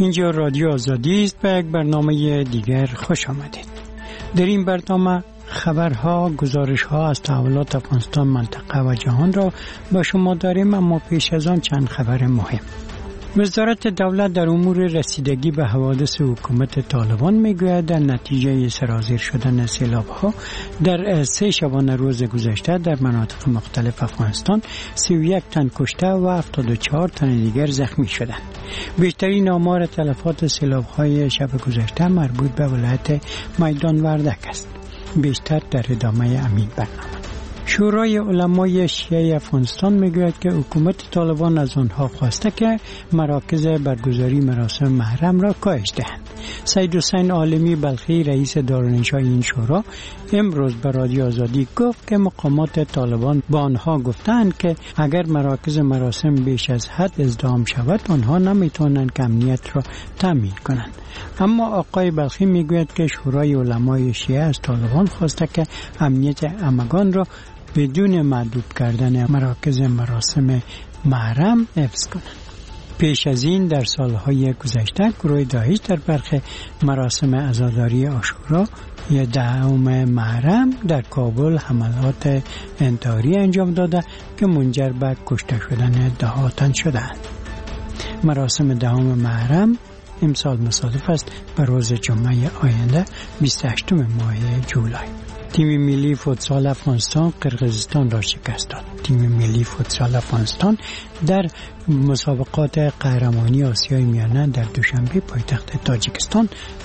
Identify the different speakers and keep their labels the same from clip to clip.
Speaker 1: اینجا رادیو آزادی است. به یک برنامه دیگر خوش آمدید. در این برنامه خبرها، گزارشها از تحولات افغانستان، منطقه و جهان را با شما داریم، اما پیش از آن چند خبر مهم. وزارت دولت در امور رسیدگی به حوادث حکومت طالبان میگوید در نتیجه سرازیر شدن سیلاب‌ها در 3 شبانه روز گذشته در مناطق مختلف افغانستان 31 تن کشته و 74 تن دیگر زخمی شدند. بیشترین آمار تلفات سیلاب‌های شب گذشته مربوط به ولایت میدان وردک است. بیشتر در ادامه همین برنامه. شورای علمای شیعه افغانستان میگوید که حکومت طالبان از آنها خواسته که مراکز برگزاری مراسم محرم را کاهش دهند. سید حسین عالمی بلخی رئیس دارالانشای این شورا امروز به رادیو آزادی گفت که مقامات طالبان با آنها گفتند که اگر مراکز مراسم بیش از حد ازدحام شود آنها نمیتوانند که امنیت را تامین کنند. اما آقای بلخی میگوید که شورای علمای شیعه از طالبان خواسته که امنیت همگان را بدون محدود کردن مراکز مراسم محرم حفظ کنند. پیش از این در سالهای گذشته گروه داعش در برخی مراسم عزاداری عاشورا 10 محرم در کابل حملات انتحاری انجام داده که منجر به کشته شدن 10 تن شدند. مراسم 10 محرم امسال مصادف است به روز جمعه آینده 28 ماه جولای. تیم ملی فوتسال افغانستان قرقیزستان را شکست داد. تیم ملی فوتسال افغانستان در مسابقات قهرمانی آسیای میانه در دوشنبه پایتخت تاجیکستان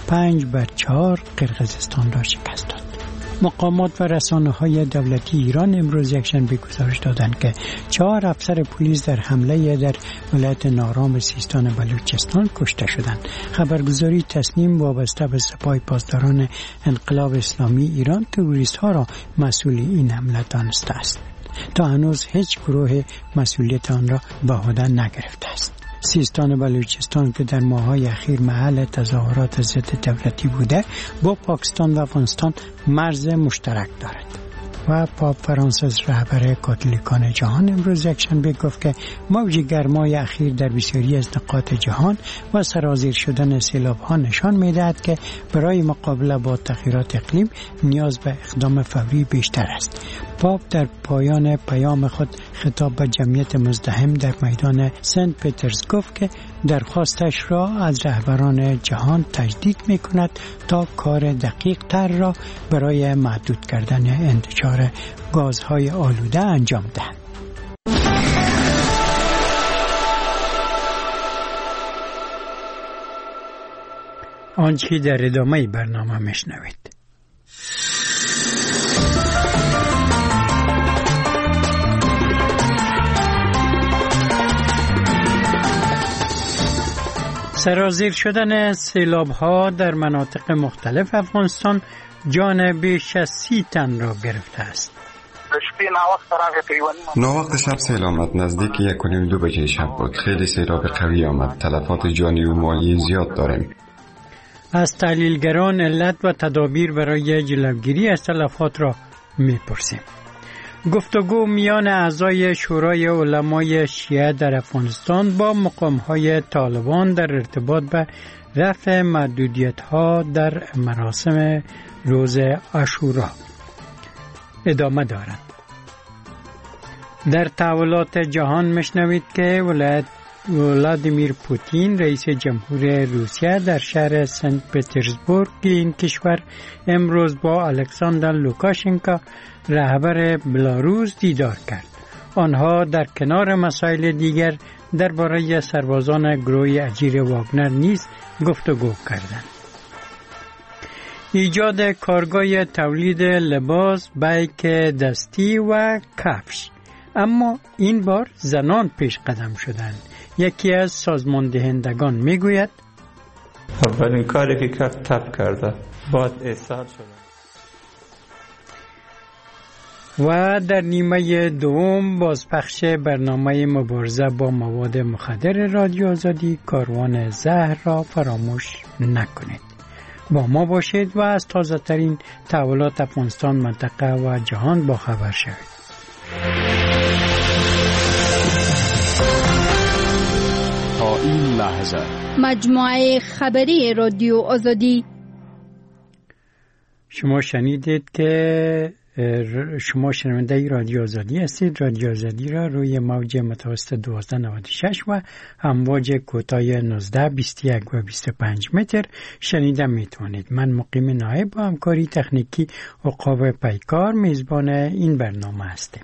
Speaker 1: 5-4 قرقیزستان را شکست داد. مقامات و رسانه‌های دولتی ایران امروز یکشنبه گزارش دادند که 4 افسر پلیس در حمله در ولایت نارام سیستان بلوچستان کشته شدند. خبرگزاری تسنیم وابسته به سپاه پاسداران انقلاب اسلامی ایران تروریست‌ها را مسئول این حمله دانسته است. تا هنوز هیچ گروه مسئولیت آن را به عهده نگرفته است. سیستان بلوچستان که در ماه‌های اخیر محل تظاهرات ضد دولتی بوده با پاکستان و افغانستان مرز مشترک دارد. و پاپ فرانسیس رهبر کاتولیکان جهان امروز یکشنبه گفت که موج گرمای اخیر در بسیاری از نقاط جهان و سرازیر شدن سیلاب‌ها نشان می‌دهد که برای مقابله با تغییرات اقلیم نیاز به اقدام فوری بیشتر است. پاپ در پایان پیام خود خطاب به جمعیت مزدحم در میدان سنت پترز گفت که درخواستش را از رهبران جهان تجدید می‌کند تا کار دقیق تر را برای محدود کردن انتشار گازهای آلوده انجام دهند. آنچه در ادامه برنامه میشنوید. سرازیر شدن سیلاب‌ها در مناطق مختلف افغانستان جان بیش از 30 تن را گرفته است.
Speaker 2: ناوقت شب سیل آمد. نزدیک 1:30-2 بجه شب بود. خیلی سیلاب قوی آمد. تلفات جانی و مالی زیاد داریم.
Speaker 1: از تحلیلگران علت و تدابیر برای جلوگیری از تلفات را می‌پرسیم. گفتگو میان اعضای شورای علمای شیعه در افغانستان با مقام‌های طالبان در ارتباط به رفع محدودیت‌ها در مراسم روز عاشورا ادامه دارد. در تحولات جهان میشنوید که ولادیمیر پوتین رئیس جمهور روسیه در شهر سنت پترزبورگ این کشور امروز با الکساندر لوکاشنکو رهبر بلاروس دیدار کرد. آنها در کنار مسائل دیگر درباره سربازان گروه اجیر واگنر نیز گفتگو کردند. ایجاد کارگاه تولید لباس، بیک دستی و کفش، اما این بار زنان پیش قدم شدند. یکی از سازمان دهندگان میگوید
Speaker 3: اولین کاری که کرد تب کرده بعد احسان شده.
Speaker 1: و در نیمه دوم بازپخش برنامه مبارزه با مواد مخدر رادیو آزادی کاروان زهر را فراموش نکنید. با ما باشید و از تازه ترین تحولات افغانستان، منطقه و جهان با خبر شوید.
Speaker 4: تا این لحظه
Speaker 5: مجموعه خبری رادیو آزادی.
Speaker 1: شما شنیدید که شما شنونده رادیو آزادی هستید. رادیو آزادی را روی موج متوسط 1296 و امواج کوتاه 19 21 و 25 متر شنیده میتونید. من مقیم نایب با همکاری تکنیکی عقاب پیکار میزبان این برنامه هستم.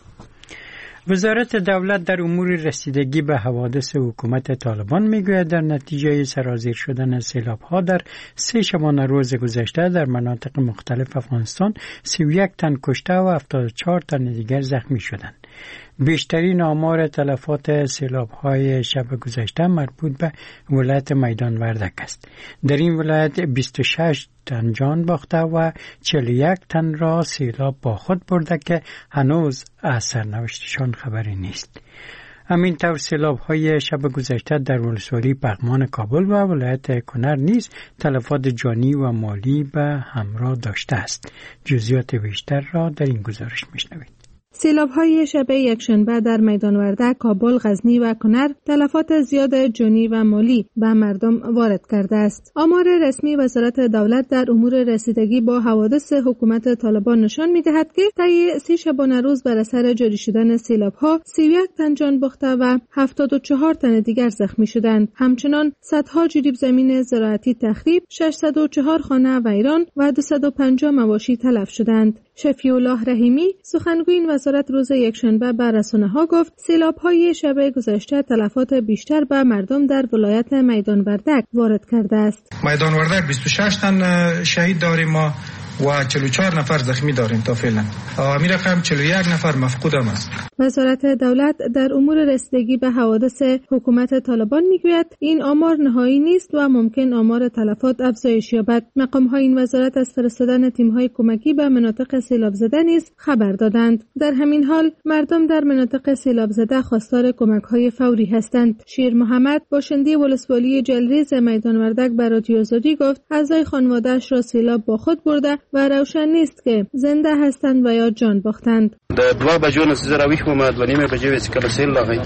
Speaker 1: وزارت دولت در امور رسیدگی به حوادث حکومت طالبان میگوید در نتیجه سرازیر شدن سیلاب‌ها در 3 شبانه روز گذشته در مناطق مختلف افغانستان 31 تن کشته و 74 تن دیگر زخمی شدند. بیشترین آمار تلفات سیلاب‌های شب گذشته مربوط به ولایت میدان وردک است. در این ولایت 26 تن جان باخته و 41 تن را سیلاب با خود برده که هنوز از سرنوشتشان خبری نیست. همین طور سیلاب‌های شب گذشته در ولسوالی پغمان کابل و ولایت کنر نیز تلفات جانی و مالی به همراه داشته است. جزئیات بیشتر را در این گزارش می‌شنوید.
Speaker 6: سیلاب‌های شب یکشنبه در میدان وردک، کابل، غزنی و کنر تلفات زیاد جانی و مالی به مردم وارد کرده است. آمار رسمی وزارت دولت در امور رسیدگی با حوادث حکومت طالبان نشان می‌دهد که طی 3 شبانه روز بر اثر جاری شدن سیلاب‌ها 31 تن جان باخته و 74 تن دیگر زخمی شدند. همچنین صدها جریب زمین زراعتی تخریب، 604 خانه ویران و 250 مواشی تلف شدند. شفیع الله رحیمی سخنگوی وزارت روز یکشنبه به رسانه‌ها گفت سیلاب‌های شب گذشته تلفات بیشتر به مردم در ولایت میدان وردک وارد کرده است.
Speaker 7: میدان وردک 26 تن شهید داریم ما و 44 نفر زخمی داریم تا فعلا. این رقم 41 نفر مفقود هم است.
Speaker 6: وزارت دولت در امور رسیدگی به حوادث حکومت طالبان میگوید این آمار نهایی نیست و ممکن آمار تلفات افزایش یابد. مقام‌های این وزارت از فرستادن تیم‌های کمکی به مناطق سیلاب زده نیز خبر دادند. در همین حال مردم در مناطق سیلاب زده خواستار کمک‌های فوری هستند. شیر محمد باشنده ولسوالی جلریز میدان وردک به رادیو آزادی گفت اعضای خانواده‌اش را سیلاب با خود برده و روشن نیست که زنده هستند و یا جان باختند.
Speaker 8: در 2 بجو نزدیک اومد و نیم بجو که سیل لاغی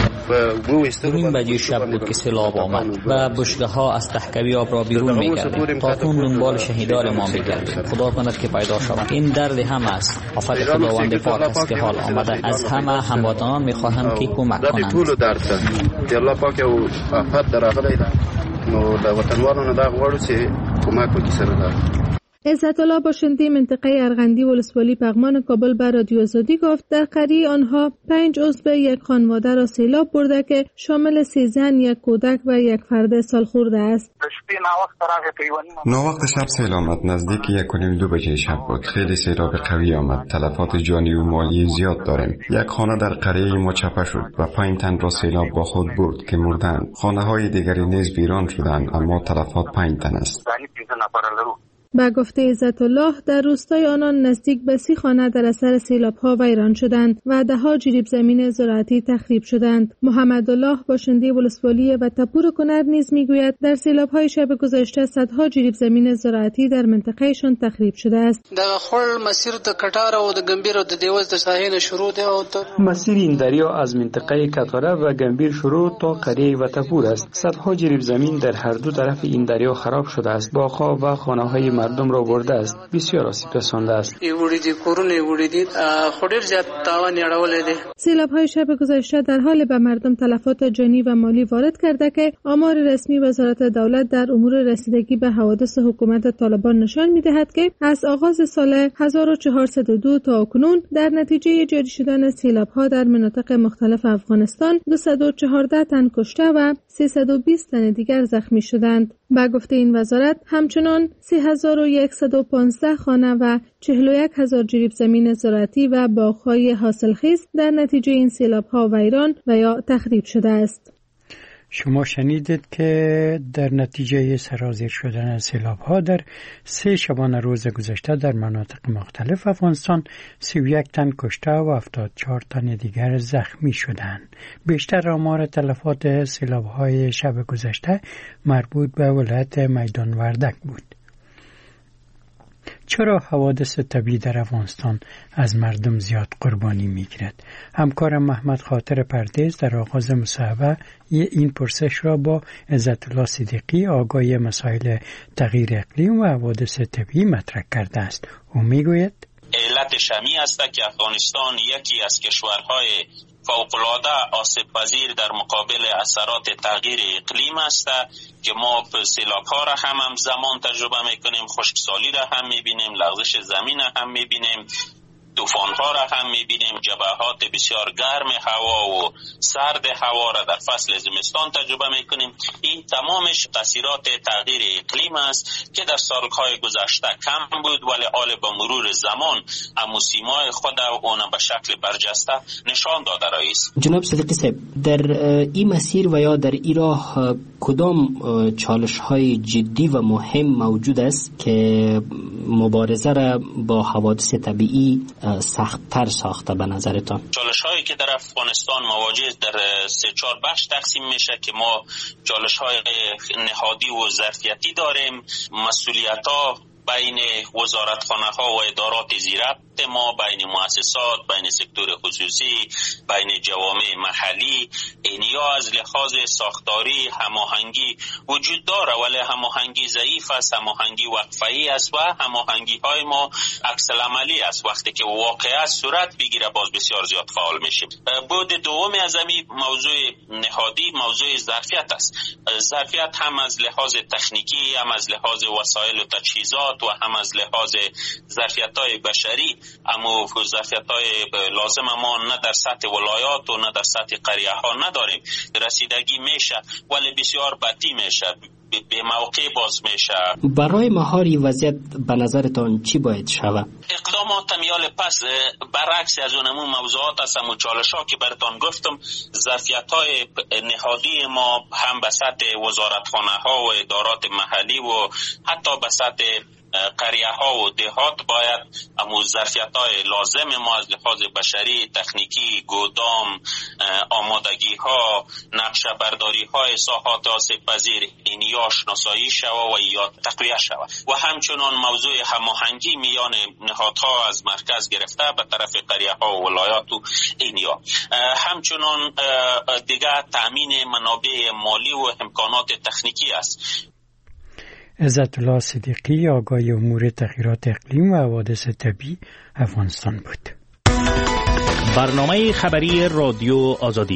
Speaker 8: و
Speaker 9: نیم بجو شب بود که سیلاب آمد و بشگه‌ها از تحکوی آب را بیرون می‌گردند. تاکنون دنبال شهیدان ما می‌گردیم. خدا کند که پیدا شوند. این درد هم است. آفت خداوند پاک است که حال آمده. از همه هموطنان می‌خواهم که کمک کنند.
Speaker 8: ټول درد ته الله پاک او آفت دراغلی ده نو د وطنوالو نه دا غواړو چې کمک وکړي سره ده.
Speaker 6: عزت الله باشنده منطقه ارغندی ولسوالی پغمان کابل به رادیو آزادی گفت در قریه آنها 5 عضو یک خانواده را سیلاب برده که شامل 3 زن، 1 کودک و 1 فرد سالخورده است.
Speaker 2: ناوقت شب سیل آمد. نزدیک 1:30-2 بجه شب بود. خیلی سیلاب قوی آمد. تلفات جانی و مالی زیاد داریم. 1 خانه در قریه ما چپه شد و 5 تن را سیلاب با خود برد که مردند. خانه های دیگری نیز ویران شدند اما تلفات 5 تن است.
Speaker 6: با گفته عزت الله در روستای آنان نزدیک به 30 خانه در اثر سیلاب‌ها ویران شدند و 10 جریب زمین زراعتی تخریب شدند. محمد الله باشنده ولسوالی و تپور کنر نیز میگوید در سیلاب‌های شب گذشته صدها جریب زمین زراعتی در منطقهشان تخریب شده است.
Speaker 10: د خپل مسیر د کټار او د ګمبیر او د دیوز د ساحل شروع ده او
Speaker 11: مسیر این دریا از منطقه کټاره و گمبیر شروع تا قریه و تپور است. صدها جریب زمین در هر دو طرف این دریا خراب شده است. باغ‌ها و خانه‌های مردم را برده است. بسیار آسیب رسانده است.
Speaker 6: سیلاب‌های شب گذشته در حال به مردم تلفات جانی و مالی وارد کرده که آمار رسمی وزارت دولت در امور رسیدگی به حوادث حکومت طالبان نشان می‌دهد که از آغاز سال 1402 تا اکنون در نتیجه جاری شدن سیلاب‌ها در مناطق مختلف افغانستان 214 تن کشته و 320 تن دیگر زخمی شدند. با گفته این وزارت همچنان 3115 خانه و 41000 جریب زمین زراعتی و باغ‌های حاصلخیز در نتیجه این سیلاب‌ها ویران و یا تخریب شده است.
Speaker 1: شما شنیدید که در نتیجه سرازیر شدن سیلاب‌ها در 3 شبانه روز گذشته در مناطق مختلف افغانستان 31 تن کشته و 74 تن دیگر زخمی شدند. بیشتر آمار تلفات سیلاب‌های شب گذشته مربوط به ولایت میدان وردک بود. چرا حوادث طبیعی در افغانستان از مردم زیاد قربانی میگیرد؟ همکارم محمد خاطر پردیس در آغاز مصاحبه این پرسش را با عزت الله صدیقی آگاهی مسائل تغییر اقلیم و حوادث طبیعی مطرح کرده است. او میگوید
Speaker 4: علت شمی است که افغانستان یکی از کشورهای فوق‌العاده آسیب‌پذیر در مقابل اثرات تغییر اقلیم است که ما سیلاب‌ها را هم زمان تجربه می‌کنیم، خشکسالی را هم می‌بینیم، لغزش زمین را هم می‌بینیم، طوفان‌ها را هم می‌بینیم، جبهات بسیار گرم هوا و سرد هوا را در فصل زمستان تجربه می‌کنیم. این تمامش تاثیرات تغییر اقلیم است که در سال‌های گذشته کم بود، ولی حال با مرور زمان موسم‌های خود اون به شکل برجسته نشان داده است.
Speaker 12: جناب صدیقی صاحب، در این مسیر و یا در این راه کدام چالش‌های جدی و مهم موجود است که مبارزه را با حوادث طبیعی سخت‌تر ساخته به نظرتان؟
Speaker 4: چالش‌هایی که در افغانستان مواجه در 3-4 بخش تقسیم میشه که ما چالش‌های نهادی و ظرفیتی داریم. مسئولیت‌ها بین وزارتخانه‌ها و ادارات زیربط ما، بین مؤسسات، بین سکتور خصوصی، بین جوامع محلی، اینیا از لحاظ ساختاری هماهنگی وجود داره، ولی هماهنگی ضعیف است، هماهنگی وقفه‌ای است و هماهنگی‌های ما عکس العملی است. وقتی که واقعا صورت بگیره باز بسیار زیاد فعال میشیم. بعد دومی از این موضوع نهادی موضوع ظرفیت است. ظرفیت هم از لحاظ تکنیکی، هم از لحاظ وسایل و تجهیزات و هم از لحاظ ظرفیت‌های بشری، اما ظرفیت‌های لازم ما نه در سطح ولایات و نه در سطح قریه‌ها نداریم. رسیدگی میشه ولی بسیار بطیء میشه، به موقع باز میشه.
Speaker 12: برای مهاری وضعیت به نظرتان چی باید شود؟
Speaker 4: اقدامات میال پس برعکس از اونمون موضوعات است و چالش‌ها که براتون گفتم، ظرفیت‌های نهادی ما هم به سطح وزارتخانه‌ها و ادارات محلی و حتی به سطح قریه ها و دهات باید ظرفیت‌های لازم ما از لحاظ بشری، تکنیکی، گودام، آمادگی ها، نقشه برداری های ساحات آسیب پذیر اینیا شناسایی شود و یا تقویه شود و همچنان موضوع هماهنگی میان نهادها از مرکز گرفته به طرف قریه ها و ولایات و اینیا، همچنان دیگه تامین منابع مالی و امکانات تکنیکی است.
Speaker 1: عزت الله صدیقی آگاهی امور تغییرات اقلیم و حوادث طبیعی افغانستان بود.
Speaker 13: برنامه خبری رادیو آزادی.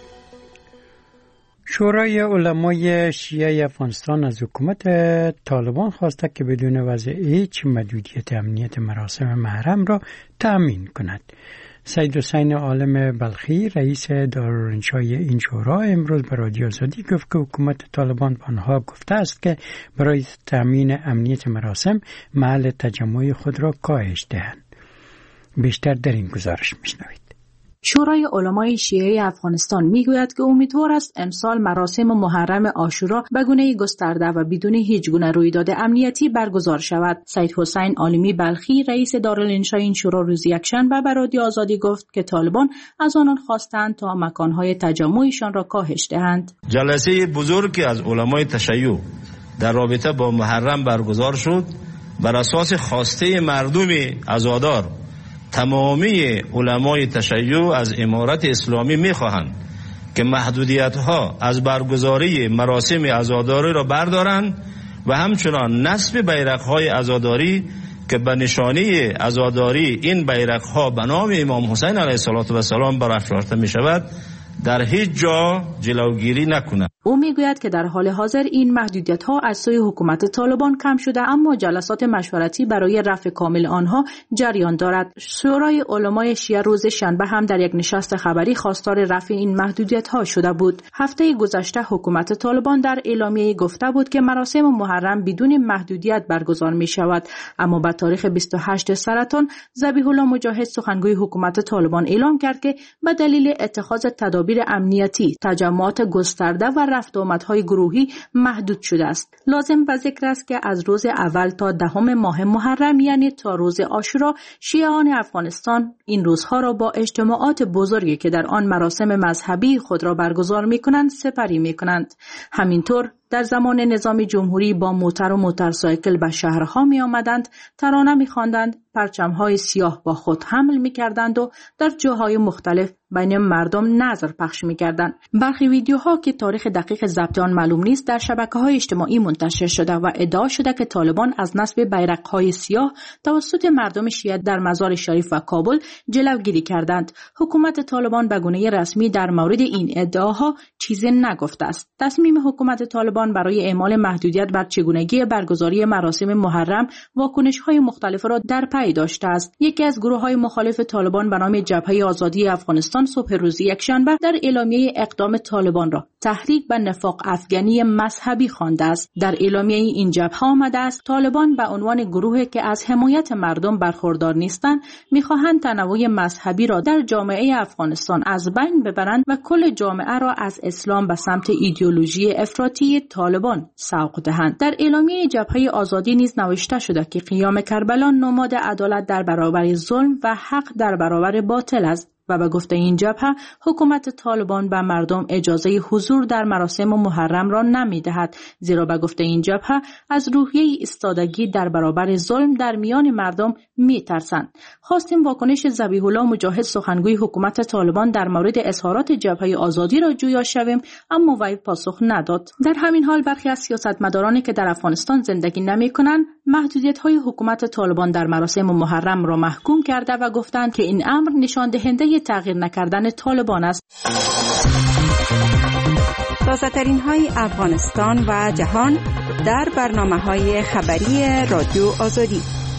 Speaker 1: شورای علمای شیعه افغانستان از حکومت طالبان خواسته که بدون وضع هیچ محدودیت امنیت مراسم محرم را تأمین کند. سید حسین عالم بلخی رئیس دارالانشای این شورا امروز به رادیو آزادی گفت که حکومت طالبان به آنها گفته است که برای تأمین امنیت مراسم محل تجمع خود را کاهش دهند. بیشتر در این گزارش میشنوید.
Speaker 14: شورای علمای شیعه افغانستان میگوید که امیدوار است امسال مراسم محرم عاشورا به گونه گسترده و بدون هیچ گونه رویداد امنیتی برگزار شود. سید حسین عالمی بلخی رئیس دارالانشای این شورا روز یکشنبه به رادیو آزادی گفت که طالبان از آنان خواستند تا مکانهای تجمعشان را کاهش دهند.
Speaker 15: جلسه بزرگی از علمای تشیع در رابطه با محرم برگزار شد. بر اساس خواسته مردم عزادار تمامی علمای تشیع از امارت اسلامی می‌خواهند که محدودیت‌ها از برگزاری مراسم عزاداری را بردارند و همچنان نصب بیرق‌های عزاداری که به نشانه عزاداری این بیرق‌ها به نام امام حسین علیه السلام برافراشته می‌شود در هیچ جا جلوگیری نکند.
Speaker 14: او میگوید که در حال حاضر این محدودیت‌ها از سوی حکومت طالبان کم شده، اما جلسات مشورتی برای رفع کامل آنها جریان دارد. شورای علمای شیعه روز شنبه هم در یک نشست خبری خواستار رفع این محدودیت‌ها شده بود. هفته گذشته حکومت طالبان در اعلامیه گفته بود که مراسم محرم بدون محدودیت برگزار می‌شود، اما به تاریخ 28 سرطان ذبیح الله مجاهد سخنگوی حکومت طالبان اعلام کرد که به دلیل اتخاذ تدابیر امنیتی تجمعات گسترده و رفت و آمدهای گروهی محدود شده است. لازم به ذکر است که از روز اول تا 10 ماه محرم یعنی تا روز عاشورا شیعیان افغانستان این روزها را با اجتماعات بزرگی که در آن مراسم مذهبی خود را برگزار می‌کنند سپری می‌کنند. همینطور در زمان نظام جمهوری با موتر و موتورسایکل به شهرها می آمدند، ترانه می خواندند، پرچم‌های سیاه با خود حمل می کردند و در جاهای مختلف بین مردم نظر پخش می کردند. برخی ویدیوها که تاریخ دقیق ضبط آن معلوم نیست در شبکه‌های اجتماعی منتشر شده و ادعا شده که طالبان از نصب بیرق‌های سیاه توسط مردم شیعه در مزار شریف و کابل جلوگیری کردند. حکومت طالبان به گونه رسمی در مورد این ادعاها چیزی نگفته است. تصمیم حکومت طالبان برای اعمال محدودیت بر چگونگی برگزاری مراسم محرم واکنش‌های مختلف را در پی داشته است. یکی از گروه‌های مخالف طالبان به نام جبهه آزادی افغانستان صبح روز یکشنبه در اعلامیه اقدام طالبان را تحریک به نفاق افغانی مذهبی خوانده است. در اعلامیه این جبهه آمده است طالبان به عنوان گروهی که از حمایت مردم برخوردار نیستند می‌خواهند تنوع مذهبی را در جامعه افغانستان از بین ببرند و کل جامعه را از اسلام به سمت ایدئولوژی افراطی طالبان سوق دهند. در اعلامیه جبهه آزادی نیز نوشته شده که قیام کربلا نماد عدالت در برابر ظلم و حق در برابر باطل است و به گفته این جبهه حکومت طالبان به مردم اجازه حضور در مراسم محرم را نمی‌دهد، زیرا به گفته این جبهه از روحیه ایستادگی در برابر ظلم در میان مردم می‌ترسند. خواستیم واکنش ذبیح الله مجاهد سخنگوی حکومت طالبان در مورد اظهارات جبهه آزادی را جویا شویم، اما وی پاسخ نداد. در همین حال برخی از سیاستمدارانی که در افغانستان زندگی نمی‌کنند محدودیت‌های حکومت طالبان در مراسم محرم را محکوم کرده و گفتند که این امر نشان دهنده تغییر نکردن طالبان است.
Speaker 16: تازه‌ترین های افغانستان و جهان در برنامه‌های خبری رادیو آزادی.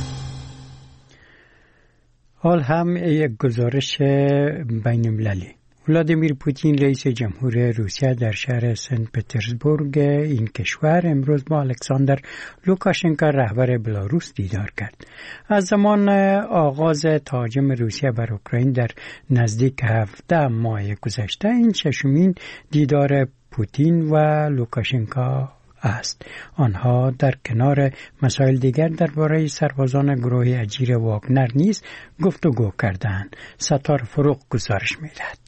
Speaker 1: حال هم یک گزارش بین‌المللی. ولادیمیر پوتین رئیس جمهور روسیه در شهر سنت پترزبورگ این کشور امروز با الکساندر لوکاشنکو رهبر بلاروس دیدار کرد. از زمان آغاز تهاجم روسیه بر اوکراین در نزدیک 17 ماه گذشته این ششمین دیدار پوتین و لوکاشنکو است. آنها در کنار مسائل دیگر درباره سربازان گروه اجیر واگنر نیز گفتگو کردند. ستار فروغ گزارش می‌دهد.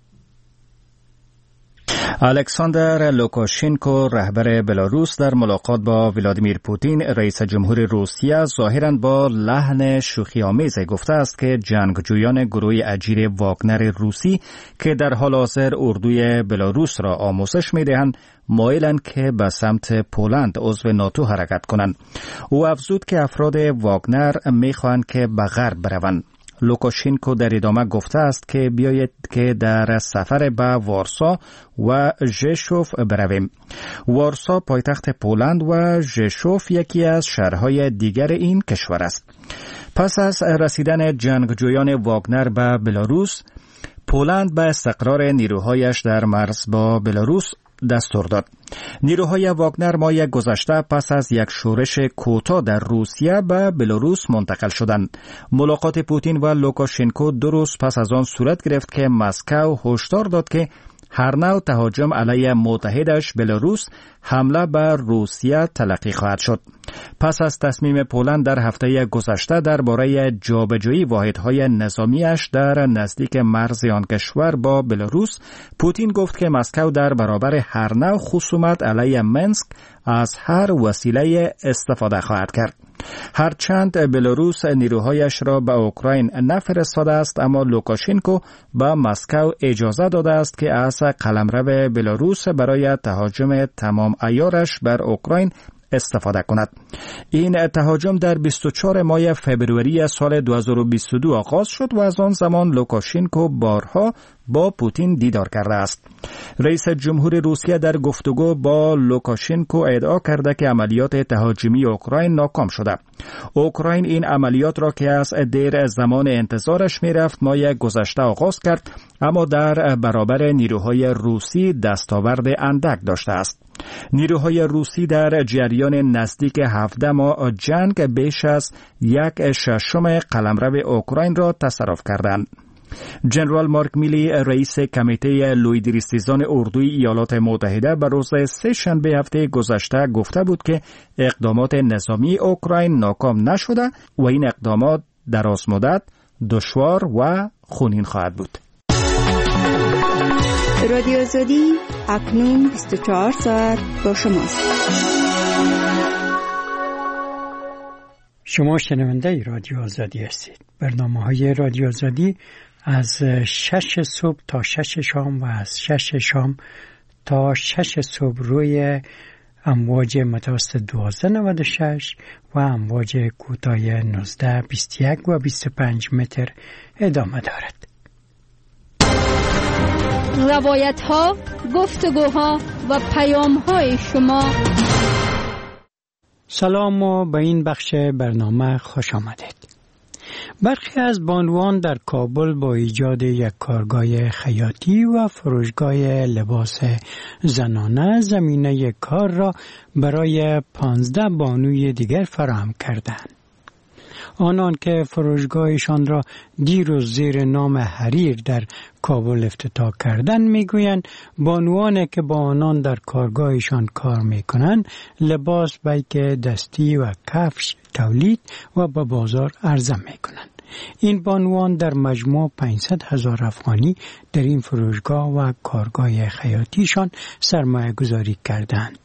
Speaker 13: الکساندر لوکاشنکو رهبر بلاروس در ملاقات با ولادیمیر پوتین رئیس جمهور روسیه ظاهراً با لحن شوخی‌آمیز گفته است که جنگجویان گروه اجیر واگنر روسی که در حال حاضر اردوی بلاروس را آموزش می‌دهند مایلند که به سمت پولند عضو ناتو حرکت کنند. او افزود که افراد واگنر می‌خواهند که به غرب بروند. لوکاشنکو در ادامه گفته است که بیایید که در سفر به وارسا و ژشوف برویم. وارسا پایتخت پولند و ژشوف یکی از شهرهای دیگر این کشور است. پس از رسیدن جنگجویان واگنر به بلاروس، پولند به استقرار نیروهایش در مرز با بلاروس دستور داد. نیروهای واگنر ماه گذشته پس از یک شورش کوتاه در روسیه به بلاروس منتقل شدند. ملاقات پوتین و لوکاشنکو 2 روز پس از آن صورت گرفت که مسکو هشدار داد که هر نوع تهاجم علیه متحدش بلاروس حمله بر روسیه تلقی خواهد شد. پس از تصمیم پولند در هفته گذشته درباره جابجایی واحدهای نظامیش در نزدیک مرز آن کشور با بلاروس، پوتین گفت که مسکو در برابر هر نوع خصومت علیه منسک از هر وسیله استفاده خواهد کرد. هرچند بلاروس نیروهایش را به اوکراین نفرستاده است، اما لوکاشنکو به مسکو اجازه داده است که از قلمرو بلاروس برای تهاجم تمام عیارش بر اوکراین استفاده کند. این تهاجم در 24 ماه فبروری سال 2022 آغاز شد و از آن زمان لوکاشنکو بارها با پوتین دیدار کرده است. رئیس جمهور روسیه در گفتگو با لوکاشنکو ادعا کرده که عملیات تهاجمی اوکراین ناکام شده. اوکراین این عملیات را که از دیر زمان انتظارش میرفت ماه گذشته آغاز کرد، اما در برابر نیروهای روسی دستاورد اندک داشته است. نیروهای روسی در جریان نزدیک 17 ماه جنگ بیش از 1/6 قلمرو اوکراین را تصرف کردند. جنرال مارک میلی رئیس کمیته لویدریستیزان اردوی ایالات متحده به روز 3 شنبه هفته گذشته گفته بود که اقدامات نظامی اوکراین ناکام نشده و این اقدامات درازمدت، دشوار و خونین خواهد بود.
Speaker 16: رادیو آزادی اکنون 24 ساعت با شماست.
Speaker 1: شما شنونده رادیو آزادی هستید. برنامه‌های رادیو آزادی از 6 صبح تا 6 شام و از 6 شام تا 6 صبح روی امواج متوسط 1296 و امواج کوتاه 19 21 و 25 متر ادامه دارد.
Speaker 5: روایت ها، گفتگوها و پیام های شما.
Speaker 1: سلام و به این بخش برنامه خوش آمدید. برخی از بانوان در کابل با ایجاد یک کارگاه خیاطی و فروشگاه لباس زنانه زمینه کار را برای 15 بانوی دیگر فراهم کردند. آنان که فروشگاهشان را دیروز زیر نام حریر در کابل افتتاح کردند میگویند بانوانی که با آنان در کارگاهشان کار میکنند لباس بیک دستی و کفش تولید و به بازار عرضه میکنند. این بانوان در مجموع 500,000 افغانی در این فروشگاه و کارگاه خیاطیشان سرمایه گذاری کردند.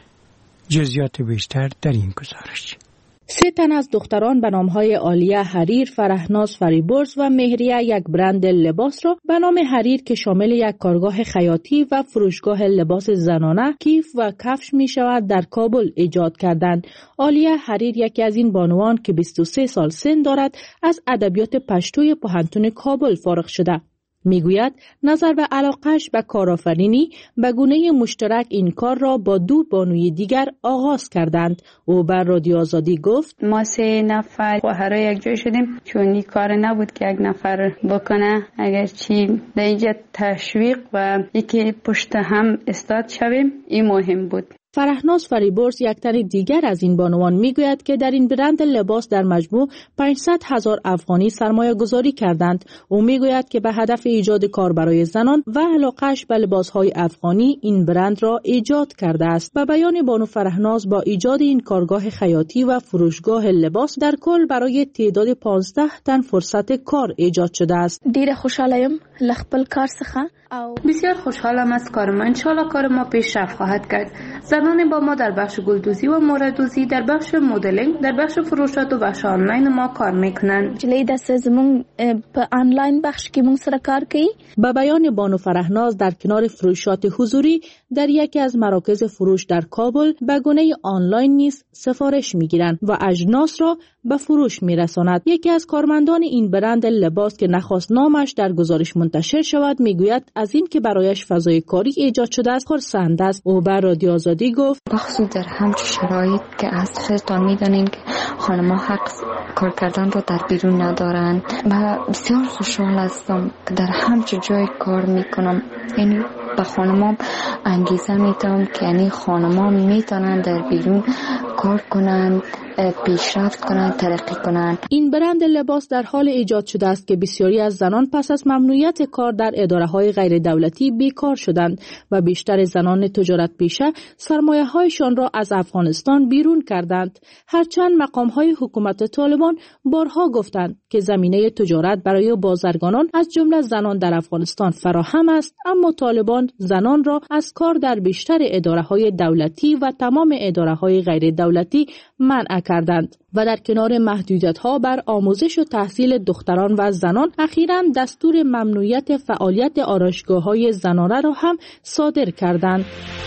Speaker 1: جزئیات بیشتر در این گزارش.
Speaker 14: 3 تن از دختران به نامهای عالیه حریر، فرهناز فریبرز و مهریه یک برند لباس را به نام حریر که شامل یک کارگاه خیاطی و فروشگاه لباس زنانه، کیف و کفش می شود در کابل ایجاد کردند. عالیه حریر یکی از این بانوان که 23 سال سن دارد از ادبیات پشتوی پوهنتون کابل فارغ شده. میگوید نظر به علاقهش به کارآفرینی به گونه مشترک این کار را با 2 بانوی دیگر آغاز کردند. او بر رادیو آزادی گفت
Speaker 17: ما 3 نفر خواهرای یک جای شدیم چون این کار نبود که یک نفر بکنه، اگرچه در اینجا تشویق و یکی پشت هم استاد شویم این مهم بود.
Speaker 14: فرهناز فریبرز یک تن دیگر از این بانوان میگوید که در این برند لباس در مجموع 500,000 افغانی سرمایه گذاری کردند. او میگوید که به هدف ایجاد کار برای زنان و علاقهش به لباسهای افغانی این برند را ایجاد کرده است. به بیان بانو فرهناز با ایجاد این کارگاه خیاطی و فروشگاه لباس در کل برای تعداد 15 تن فرصت کار ایجاد شده است.
Speaker 18: ډیره خوشحالم لخپل کار څخه.
Speaker 17: بسیار خوشحالم از کار ما. انشالله کار ما پیشرفت خواهد کرد. زنان با ما در بخش گلدوزی و موردوزی، در بخش مدلینگ، در بخش فروشات و بخش آنلاین ما کار میکنند.
Speaker 18: جلی دست زمون په آنلاین بخش کې مونږ سره کار کوي.
Speaker 14: به بیان بانو فرهناز در کنار فروشات حضوری در یکی از مراکز فروش در کابل به گونه آنلاین نیز سفارش میگیرند و اجناس را به فروش میرساند. یکی از کارمندان این برند لباس که نخواست نامش در گزارش منتشر شود میگوید از این که برایش فضای کاری ایجاد شده است خرسند است. او بر رادیو آزادی گفت
Speaker 19: بخصوص در همچون شرایط که از خودتان میدانین که خانم‌ها حق کار کردن رو در بیرون ندارن و بسیار خوشحال هستم که در همچون جای کار میکنم. یعنی به خانم‌ها انگیزه میدم که یعنی خانم‌ها میتونن در بیرون کار کنن، پیشرفت کنند، ترقی کنند.
Speaker 14: این برند لباس در حال ایجاد شده است که بسیاری از زنان پس از ممنوعیت کار در اداره‌های غیر دولتی بیکار شدند و بیشتر زنان تجارت پیشه سرمایه‌هایشان را از افغانستان بیرون کردند. هرچند مقام‌های حکومت طالبان بارها گفتند که زمینه تجارت برای بازرگانان از جمله زنان در افغانستان فراهم است، اما طالبان زنان را از کار در بیشتر اداره‌های دولتی و تمام اداره‌های غیر دولتی منع کردند و در کنار محدودیت‌ها بر آموزش و تحصیل دختران و زنان اخیراً دستور ممنوعیت فعالیت آرایشگاه‌های زنانه را هم صادر کردند.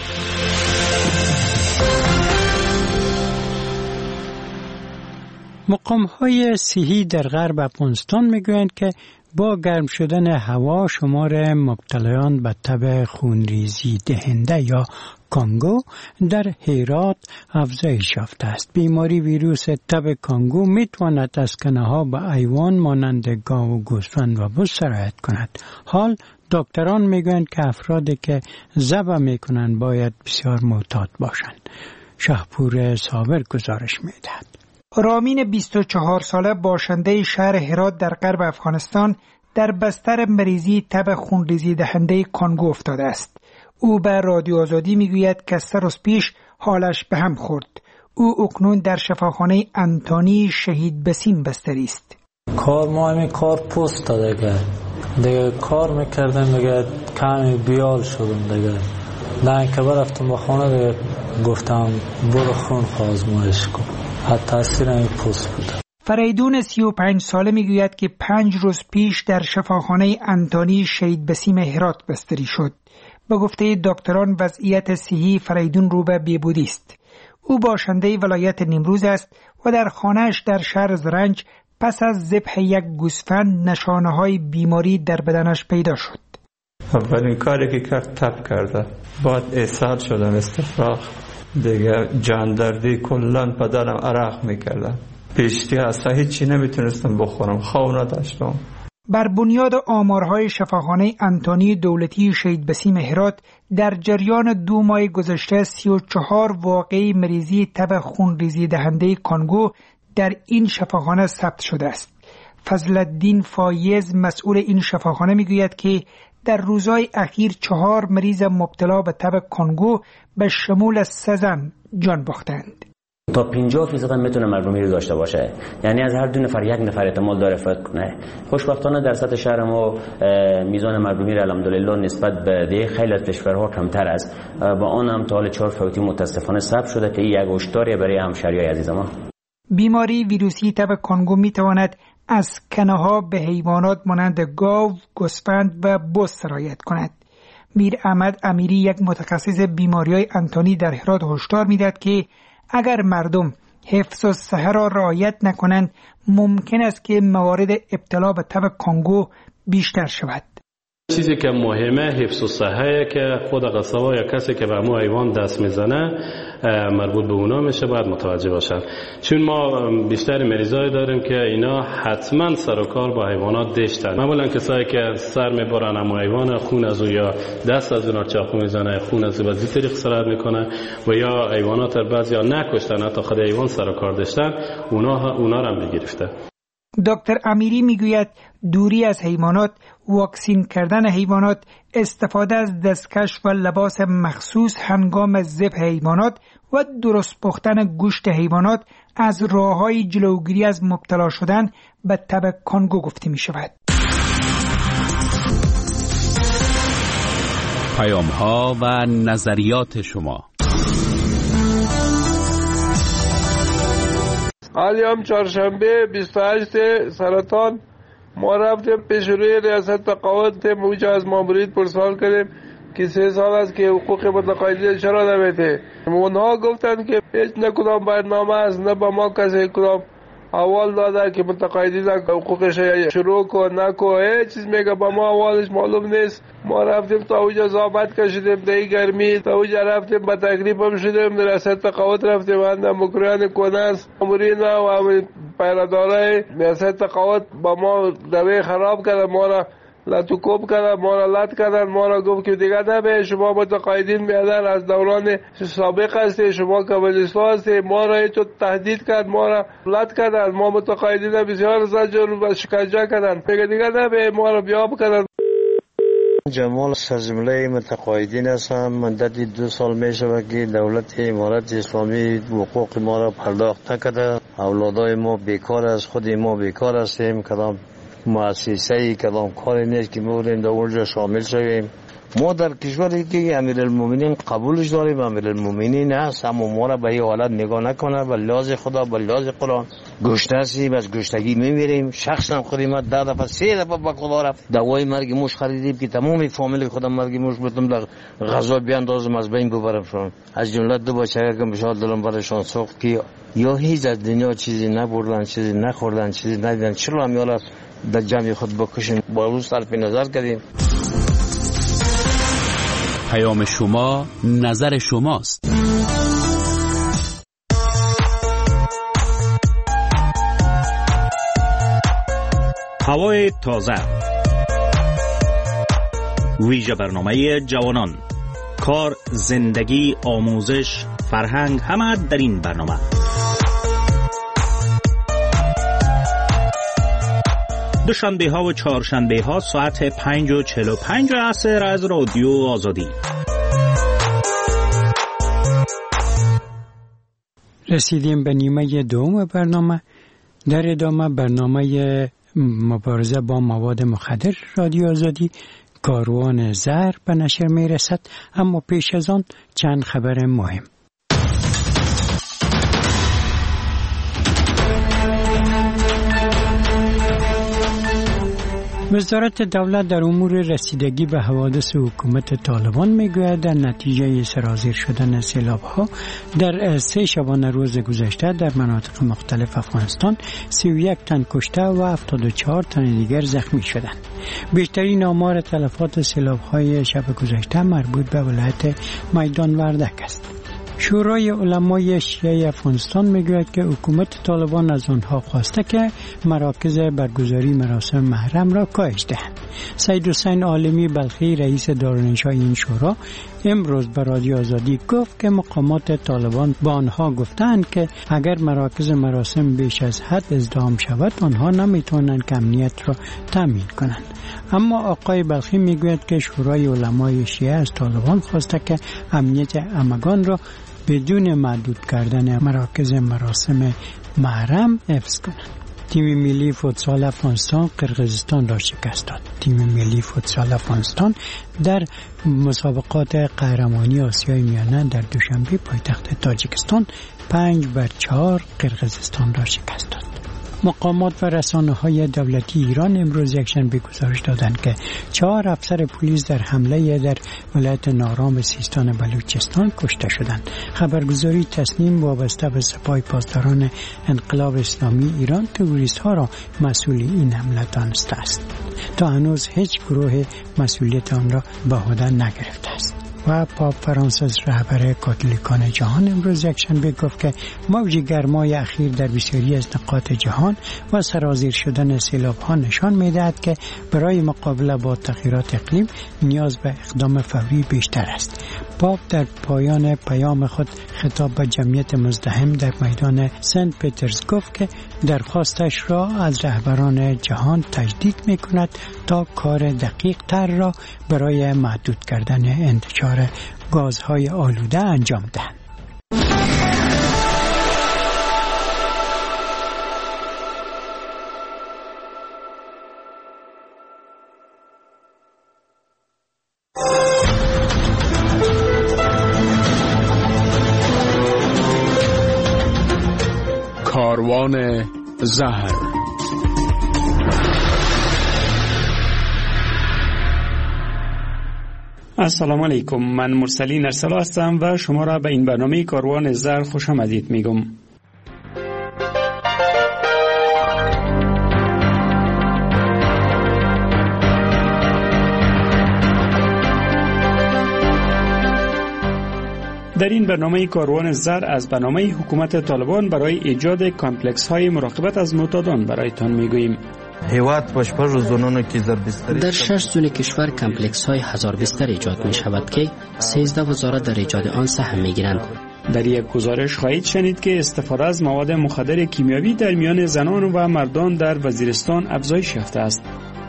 Speaker 1: مقام‌های صحی در غرب افغانستان میگویند که با گرم شدن هوا شمار مبتلایان به تب خونریزی دهنده یا کانگو در هرات افزایش یافته است. بیماری ویروس تب کانگو میتواند از کنه‌ها به حیوان مانند گاو و گوسفند و بز سرایت کند. حال دکتران میگویند که افرادی که ذبح میکنند باید بسیار محتاط باشند. شهپور صابر گزارش میدهد.
Speaker 20: رامین 24 ساله باشنده شهر هرات در غرب افغانستان در بستر مریضی تب خونریزی دهنده کانگو افتاده است. او به رادیو آزادی میگوید که 3 روز پیش حالش به هم خورد. او اکنون در شفاخانه انتونی شهید بسیم بستری است.
Speaker 21: کار ما همین کار پست داده کرد. دیگه کار میکردم دیگه کمی بیال شدم دیگه. نه که برفتم به خانه دیگه گفتم برو خون آزمایش کن. حتی تاثیر این پوست بود.
Speaker 20: فریدون 35 ساله میگوید که 5 روز پیش در شفاخانه انتونی شهید بسیم هرات بستری شد. به گفته دکتران وضعیت صحی فریدون رو به بهبودی است. او باشنده ولایت نیمروز است و در خانه‌اش در شهر زرنج پس از ذبح یک گوسفند نشانه‌های بیماری در بدنش پیدا شد.
Speaker 3: اولین کاری که کرد تب کرده، بعد اسهال شدم، استفراغ دیگه، جاندردی، کلان بدنم عرق میکردم. پیشتی اصلا هیچی نمیتونستم بخورم، خواب نداشتم.
Speaker 20: بر بنیاد آمارهای شفاخانه انتونی دولتی شهید بسیم هرات در جریان 2 ماه گذشته 34 واقعه مریضی تب خونریزی دهنده کانگو در این شفاخانه ثبت شده است. فضلالدین فایز مسئول این شفاخانه میگوید که در روزهای اخیر 4 مریض مبتلا به تب کانگو به شمول 3 زن جان باختند.
Speaker 22: تا 50% هم میتونه مرگومیری داشته باشه، یعنی از هر 2 نفر 1 نفر احتمال داره فوت کنه. خوشبختانه در سطح شهر ما میزان مرگومیری الحمدلله نسبت به دیگه خیلی از کشورها کمتر است. با آن هم تا حال 4 فوتی متاسفانه ثبت شده که این یک هشداریه برای همشهریای عزیز ما. بیماری
Speaker 20: ویروسی تب کانگو میتواند از کنه‌ها به حیوانات مانند گاو، گوسفند و بز سرایت کند. میر احمد امیری یک متخصص بیماری‌های انتونی در هرات هشدار میدهد که اگر مردم حفظ الصحه را رعایت نکنند ممکن است که موارد ابتلا به تب کانگو بیشتر شود.
Speaker 23: چیزی که مهمه حفظ الصحه که خود قصابا یا کسی که به مو حیوان دست میزنه مربوط به اونا میشه، باید متوجه باشن. چون ما بیشتر مریضای داریم که اینا حتما سر و کار با حیوانات داشتن. معمولا کسایی که سر میبرن اما حیوان خون از او یا دست از اونها چاقو میزنه، خون از او به این طریق سرایت میکنه و یا حیوانات رو بعضیا نکشتن، حتی خود حیوان سر و کار داشتن، اونا رو هم بگرفته.
Speaker 20: دکتر امیری میگوید دوری از حیوانات، واکسین کردن حیوانات، استفاده از دستکش و لباس مخصوص هنگام ذبح حیوانات و درست پختن گوشت حیوانات از راه‌های جلوگیری از مبتلا شدن به تب کانگو گفته می شود.
Speaker 24: پیام‌ها و نظریات شما.
Speaker 25: حالی هم چهارشنبه 28 سرطان ما رفتیم پیش روی ریاست تقاعد موجه از مامورید پرسوال کردیم که 3 سال است که حقوق متقاعدین چرا نمیده. اونها گفتن که هیچ نه کدام برنامه است، نه با ما کسی کدام اول داده که متقاعدین حقوقش شروع کن نکو، هیچ چیز میگه با ما اولش معلوم نیست. ما رفتیم تا اوجا زحمت کشیدیم در گرمی، تا اوجا رفتیم با تکلیف هم شدیم، در ریاست تقاعد رفتیم اندم مکریان کننس مامورین و پیرادارای ریاست تقاعد با ما دوی خراب کردن، ما را لطوکوب کردن، ما را لط کردن، ما را گفت که دیگه نبه شما متقاعدین میادن از دوران سابق هستی، شما کمونیستا هستی، ما را تو تهدید کرد، ما را لط کردن، ما متقاعدین بسیار زجر و شکنجه کردن، دیگه نبه ما را بیاب کردن.
Speaker 26: جمال سرجمله متقاعدین هستم. مدتی 2 سال میشه که دولت امارت اسلامی حقوق ما را پرداخت نکرده. اولادای ما بیکار است، خود ما بیکار هستیم، کدام مؤسسه‌ای کدام کاری نیست که بودیم در اونجا شامل شویم. ما در کشوری که امیرالمومنین قبولش داریم، امیرالمومنین هست، اما ما را به این حالت نگاه نکنه. به لحاظ خدا، به لحاظ قرآن گشته هستیم، از گشتگی میمیریم. شخصا خودم 10 دفعه 3 دفعه به خدا رفت دوای مرگ موش خریدیم که تمام فامیل خودم مرگ موش بتونم در غذا بیاندازم از بین ببرمشون. از جمله 2 بچه که بشار دلم برشان سوخت که یا هیچ از دنیا چیزی نبردن، چیزی نخوردن، چیزی ندیدن، چرا هم یالا در جمع خود بکشیم. با روز صرف نظر کردیم.
Speaker 24: پیام شما، نظر شماست.
Speaker 27: هوای تازه، ویژه برنامه جوانان، کار، زندگی، آموزش، فرهنگ، همه در این برنامه. دوشنبه ها و چهارشنبه ها ساعت 5:45 عصر از رادیو آزادی.
Speaker 1: رسیدیم به نیمه دوم برنامه. در ادامه برنامه مبارزه با مواد مخدر رادیو آزادی کاروان زهر به نشر می رسد، اما پیش از آن چند خبر مهم. وزارت دولت در امور رسیدگی به حوادث حکومت طالبان میگوید در نتیجه سرازیر شدن سیلاب‌ها در 3 شبانه روز گذشته در مناطق مختلف افغانستان 31 تن کشته و 74 تن دیگر زخمی شدند. بیشترین آمار تلفات سیلاب‌های شب گذشته مربوط به ولایت میدان وردک است. شورای علمای شیعه افغانستان میگوید که حکومت طالبان از آنها خواسته که مراکز برگزاری مراسم محرم را کاهش دهند. سید حسین عالمی بلخی رئیس دارالانشای این شورا امروز به رادیو آزادی گفت که مقامات طالبان با آنها گفتند که اگر مراکز مراسم بیش از حد ازدحام شود آنها نمیتوانند که امنیت را تامین کنند. اما آقای بلخی میگوید که شورای علمای شیعه از طالبان خواسته که امنیت همگان را بدون محدود کردن مراکز مراسم محرم حفظ کنند. تیم ملی فوتسال افغانستان قرقیزستان را شکست داد. تیم ملی فوتسال افغانستان در مسابقات قهرمانی آسیای میانه در دوشنبه پایتخت تاجیکستان 5-4 قرقیزستان را شکست داد. مقامات و رسانه‌های دولتی ایران امروز یکشنبه گزارش دادند که 4 افسر پلیس در حمله در ولایت نارام سیستان بلوچستان کشته شدند. خبرگزاری تسنیم وابسته به سپاه پاسداران انقلاب اسلامی ایران تروریست‌ها را مسئول این حمله دانسته است. تا هنوز هیچ گروه مسئولیت آن را به عهده نگرفته است. و پاپ فرانسیس رهبر کاتولیکان جهان امروز یکشنبه گفت که موج گرمای اخیر در بسیاری از نقاط جهان و سرازیر شدن سیلاب‌ها نشان می‌دهد که برای مقابله با تغییرات اقلیم نیاز به اقدام فوری بیشتر است. پاپ در پایان پیام خود خطاب به جمعیت مزدحم در میدان سنت پیترز گفت که درخواستش را از رهبران جهان تجدید می‌کند تا کار دقیق تر را برای محدود کردن انتشار گازهای آلوده انجام دهند.
Speaker 24: کاروان زهر.
Speaker 2: السلام علیکم، من مرسلین ارسلا هستم و شما را به این برنامه کاروان زهر خوش آمدید میگم. در این برنامه کاروان زهر از برنامه حکومت طالبان برای ایجاد کامپلکس های مراقبت از معتادان برایتان میگوییم.
Speaker 12: در 6 زون کشور کمپلکس های 1000 بستر ایجاد می شود که 13 وزارت در ایجاد آن سهم می گیرند.
Speaker 2: در یک گزارش خواهید شنید که استفاده از مواد مخدر کیمیاوی در میان زنان و مردان در وزیرستان افزایش یافته است.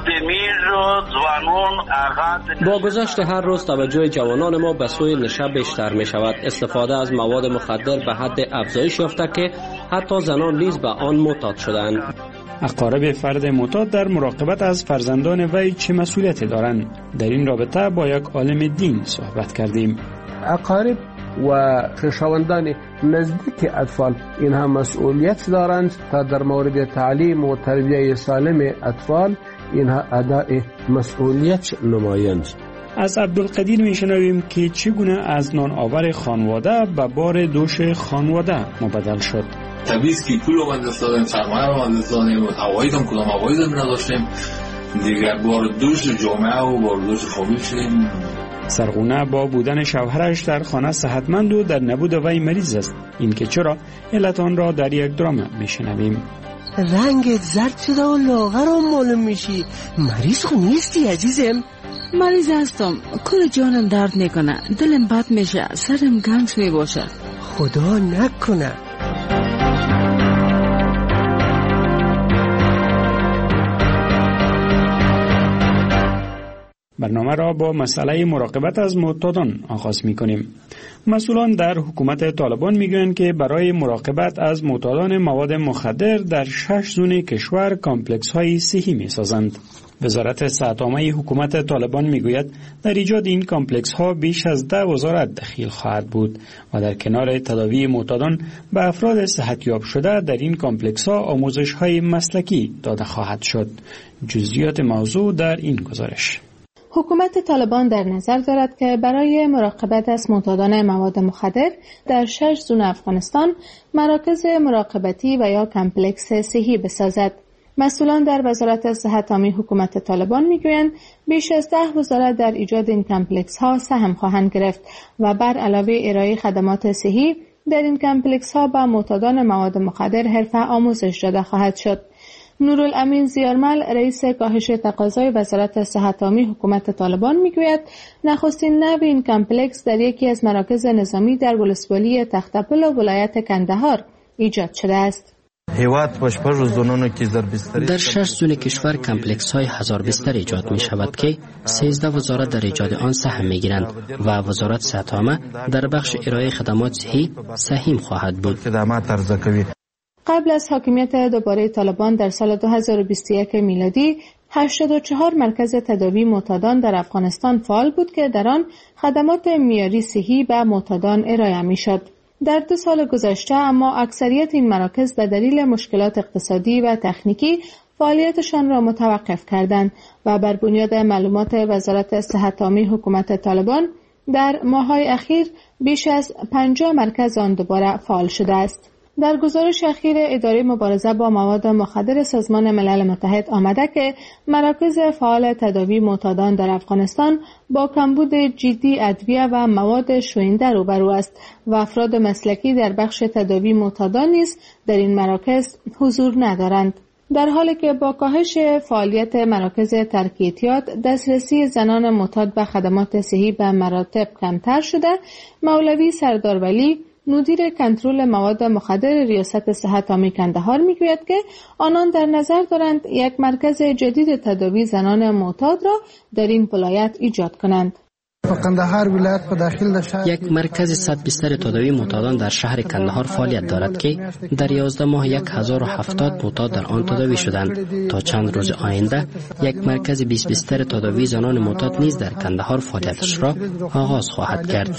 Speaker 6: با گذشت هر روز توجه جوانان ما به سوی نشه بیشتر می شود. استفاده از مواد مخدر به حد افزایش یافته که حتی زنان نیز به آن معتاد شدند.
Speaker 2: اقارب فرد معتاد در مراقبت از فرزندان وی چه مسئولیتی دارند؟ در این رابطه با یک عالم دین صحبت کردیم.
Speaker 7: اقارب و خویشاوندان نزدیک اطفال اینها مسئولیت دارند تا در مورد تعلیم و تربیت سالم اطفال اینها ادای مسئولیت نمایند.
Speaker 2: از عبدالقدیر میشنویم که چگونه از نان آور خانواده به بار دوش خانواده مبدل شد.
Speaker 8: تبعیض که پول رو بندستادیم، سرمایه رو بندستادیم، عواید هم کدام عواید هم نداشتیم، دیگر بار دوش جامعه و بار دوش خوابی شدیم.
Speaker 2: سرغونه با بودن شوهرش در خانه صحتمند و در نبود وی مریض است. این که چرا علت آن را در یک درام میشنویم.
Speaker 9: رنگت زرد شده و لاغر هم معلوم میشی. مریض خو نیستی عزیزم؟
Speaker 10: مریض هستم، کل جانم درد میکنه، دلم بد میشه، سرم گنگ میباشه.
Speaker 9: خدا نکنه.
Speaker 2: برنامه را با مسئله مراقبت از معتادان آغاز می‌کنیم. مسئولان در حکومت طالبان میگویند که برای مراقبت از معتادان مواد مخدر در 6 زون کشور کامپلکس‌های صحی می‌سازند. وزارت صحت عامه حکومت طالبان میگوید در ایجاد این کامپلکس ها بیش از 10 وزارت دخیل خواهد بود و در کنار تداوی معتادان به افراد صحتیاب شده در این کامپلکس ها آموزش های مسلکی داده خواهد شد. جزئیات موضوع در این گزارش.
Speaker 14: حکومت طالبان در نظر دارد که برای مراقبت از معتادان مواد مخدر در 6 زون افغانستان مراکز مراقبتی و یا کامپلکس صحی بسازد. مسئولان در وزارت صحت عامه حکومت طالبان میگویند بیش از 10 وزارت در ایجاد این کامپلکس ها سهم خواهند گرفت و بر علاوه ارائه خدمات صحی در این کامپلکس ها به معتادان مواد مخدر حرفه آموزش داده خواهد شد. نورالامین زیارمل رئیس کاهش تقاضای وزارت صحت عامه حکومت طالبان میگوید نخستین نو این کامپلکس در یکی از مراکز نظامی در ولسوالی تخت‌پل و ولایت کندهار ایجاد شده است.
Speaker 12: در 6 زون کشور کمپلکس های 1000 بستر ایجاد می شود که 13 وزارت در ایجاد آن سهم می گیرند و وزارت صحت عامه در بخش ارائه خدمات صحی سهم خواهد بود.
Speaker 14: قبل از حاکمیت دوباره طالبان در سال 2021 میلادی 84 مرکز تداوی معتادان در افغانستان فعال بود که در آن خدمات معیاری صحی به معتادان ارائه می شد. در 2 سال گذشته اما اکثریت این مراکز به دلیل مشکلات اقتصادی و تکنیکی فعالیتشان را متوقف کردند و بر بنیاد معلومات وزارت صحت عامه حکومت طالبان در ماه‌های اخیر بیش از 50 مرکز آن دوباره فعال شده است. در گزارش اخیر اداره مبارزه با مواد مخدر سازمان ملل متحد آمده که مراکز فعال تداوی معتادان در افغانستان با کمبود جدی ادویه و مواد شوینده روبرو است و افراد مسلکی در بخش تداوی معتادان نیز در این مراکز حضور ندارند. در حالی که با کاهش فعالیت مراکز ترک اعتیاد دسترسی زنان معتاد به خدمات صحی به مراتب کمتر شده، مولوی سردار ولی مدیر کنترل مواد مخدر ریاست صحت عامه کندهار میگوید که آنان در نظر دارند یک مرکز جدید تداوی زنان معتاد را در این ولایت ایجاد کنند.
Speaker 12: یک مرکز 100 بستر تداوی معتادان در شهر کندهار فعالیت دارد که در 11 ماه 1070 معتاد در آن تداوی شدند. تا چند روز آینده یک مرکز 20 بستر تداوی زنان معتاد نیز در کندهار فعالیتش را آغاز خواهد کرد.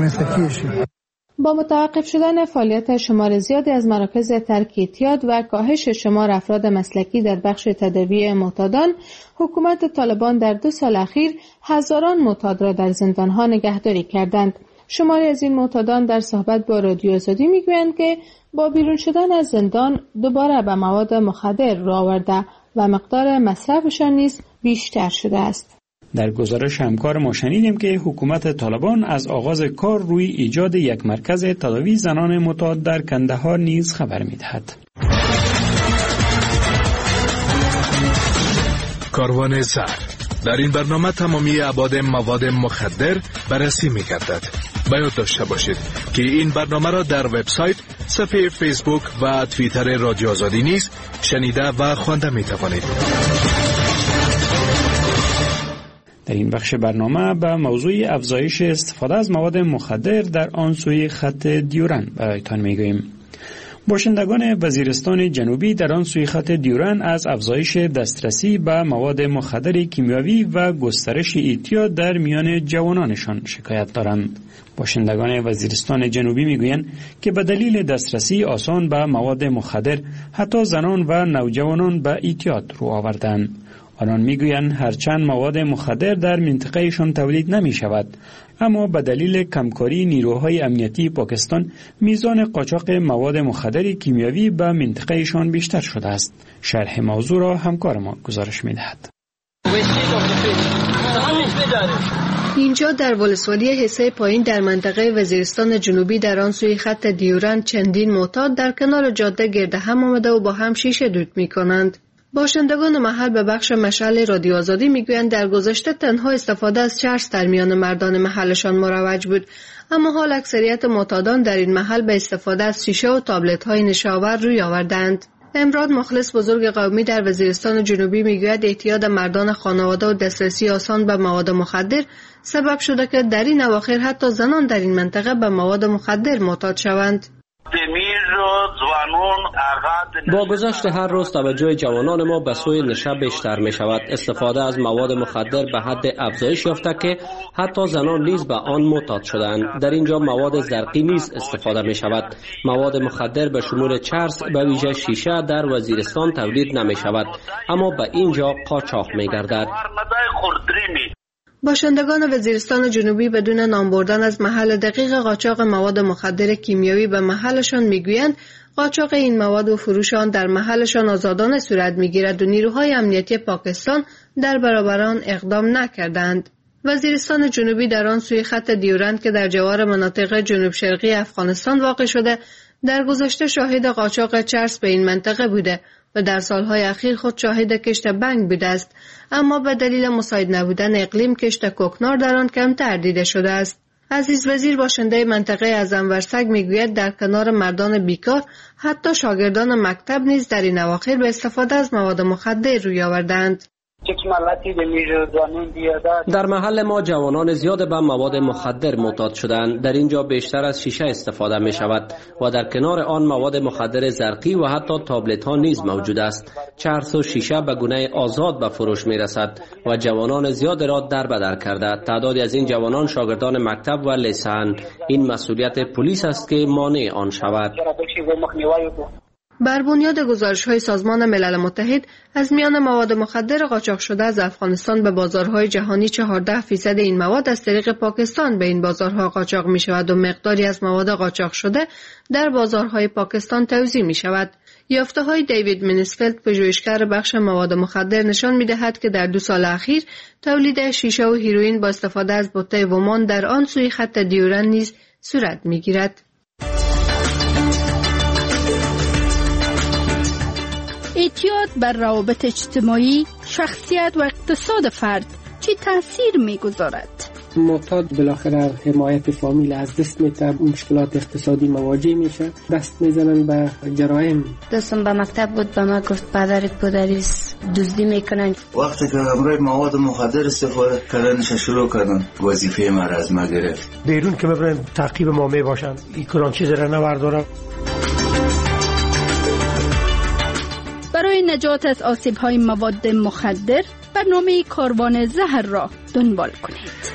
Speaker 14: با متوقف شدن فعالیت شمار زیادی از مراکز ترک اعتیاد و کاهش شمار افراد مسلکی در بخش تداوی معتادان، حکومت طالبان در 2 سال اخیر هزاران معتاد را در زندانها نگهداری کردند. شماری از این معتادان در صحبت با رادیو آزادی میگویند که با بیرون شدن از زندان دوباره به مواد مخدر رو آورده و مقدار مصرفشان نیز بیشتر شده است.
Speaker 2: در گزارش همکار ما شنیدیم که حکومت طالبان از آغاز کار روی ایجاد یک مرکز تداوی زنان معتاد در کندهار نیز خبر می‌دهد.
Speaker 4: کاروان زهر در این برنامه تمامی ابعاد مواد مخدر بررسی می‌گردد. باید داشته باشید که این برنامه را در وبسایت، صفحه فیسبوک و توییتر رادیو آزادی نیز شنیده و خوانده می‌توانید.
Speaker 2: در این بخش برنامه به موضوع افزایش استفاده از مواد مخدر در آن سوی خط دیورن برایتان میگوییم. باشندگان وزیرستان جنوبی در آن سوی خط دیورن از افزایش دسترسی به مواد مخدر کیمیاوی و گسترش اعتیاد در میان جوانانشان شکایت دارند. باشندگان وزیرستان جنوبی میگویند که به دلیل دسترسی آسان به مواد مخدر حتی زنان و نوجوانان به اعتیاد رو آوردند. آنان میگویند هرچند مواد مخدر در منطقهشان تولید نمی شود، اما به دلیل کمکاری نیروهای امنیتی پاکستان میزان قاچاق مواد مخدر کیمیاوی به منطقهشان بیشتر شده است. شرح موضوع را همکار ما گزارش میدهد.
Speaker 14: اینجا در ولسوالی حصه پایین در منطقه وزیرستان جنوبی در آن سوی خط دیورن چندین معتاد در کنار جاده گرد هم آمده و با هم شیشه دود می کنند. باشندگان محل به بخش مشعل رادیو آزادی میگویند در گذشته تنها استفاده از چرس در میان مردان محلشان مروج بود، اما حال اکثریت معتادان در این محل به استفاده از شیشه و تابلت های نشاور روی آوردند.
Speaker 5: امراد مخلص بزرگ قومی در وزیرستان جنوبی میگوید اعتیاد مردان خانواده و دسترسی آسان به مواد مخدر سبب شده که در این اواخر حتی زنان در این منطقه به مواد مخدر معتاد شوند.
Speaker 6: با گذشت هر روز توجه جوانان ما به سوی نشه بیشتر می شود. استفاده از مواد مخدر به حد افزایش یافته که حتی زنان نیز به آن معتاد شدند. در اینجا مواد زرقی نیز استفاده می شود. مواد مخدر به شمول چرس به ویژه شیشه در وزیرستان تولید نمی شود، اما به اینجا قاچاق می گردد.
Speaker 5: باشندگان وزیرستان جنوبی بدون نام بردن از محل دقیق قاچاق مواد مخدر کیمیایی به محلشان میگویند قاچاق این مواد و فروش آن در محلشان آزادانه صورت میگیرد و نیروهای امنیتی پاکستان در برابر آن اقدام نکردند. وزیرستان جنوبی در آن سوی خط دیورند که در جوار مناطق جنوب شرقی افغانستان واقع شده، در گذشته شاهد قاچاق چرس به این منطقه بوده و در سالهای اخیر خود شاهد کشت بنگ بوده است، اما به دلیل مساعد نبودن اقلیم کشت کوکنار در آن کمتر دیده شده است. عزیز وزیر باشنده منطقه ازمورسگ میگوید در کنار مردان بیکار حتی شاگردان مکتب نیز در این اواخر به استفاده از مواد مخدر روی آوردند.
Speaker 6: در محل ما جوانان زیاد به مواد مخدر معتاد شدند. در اینجا بیشتر از شیشه استفاده می شود و در کنار آن مواد مخدر زرقی و حتی تابلت ها نیز موجود است. چرس و شیشه به گونه آزاد به فروش می رسد و جوانان زیاد را در بدر کرده. تعدادی از این جوانان شاگردان مکتب و لیسه‌اند. این مسئولیت پلیس است که مانع آن شود.
Speaker 5: بر بنیاد گزارش‌های سازمان ملل متحد از میان مواد مخدر قاچاق شده از افغانستان به بازارهای جهانی 14% این مواد از طریق پاکستان به این بازارها قاچاق می‌شود و مقداری از مواد قاچاق شده در بازارهای پاکستان توزیع می‌شود. یافته‌های دیوید منیسفلد پژوهشگر بخش مواد مخدر نشان می‌دهد که در 2 سال اخیر تولید شیشه و هیروئین با استفاده از بوته ومان در آن سوی خط دیورند نیز صورت می‌گیرد.
Speaker 11: اعتیاد بر روابط اجتماعی، شخصیت و اقتصاد فرد چه تأثیر می‌گذارد؟
Speaker 13: معتاد بالاخره حمایت فامیل از دست می‌ده، مشکلات اقتصادی مواجه میشه، دست میزنن به جرایم.
Speaker 19: دوستم به مکتب بود، به ما گفت پدرت پدریس دزدی میکنن.
Speaker 15: وقتی که همراه مواد مخدر استفاده کردنش شروع کردن، وظیفه ما را از ما گرفت.
Speaker 16: بیرون که ببرن تعقیب ما میباشن، این کلان چیز را نوردارم.
Speaker 11: برای نجات از آسیب‌های مواد مخدر برنامه کاروان زهر را دنبال کنید.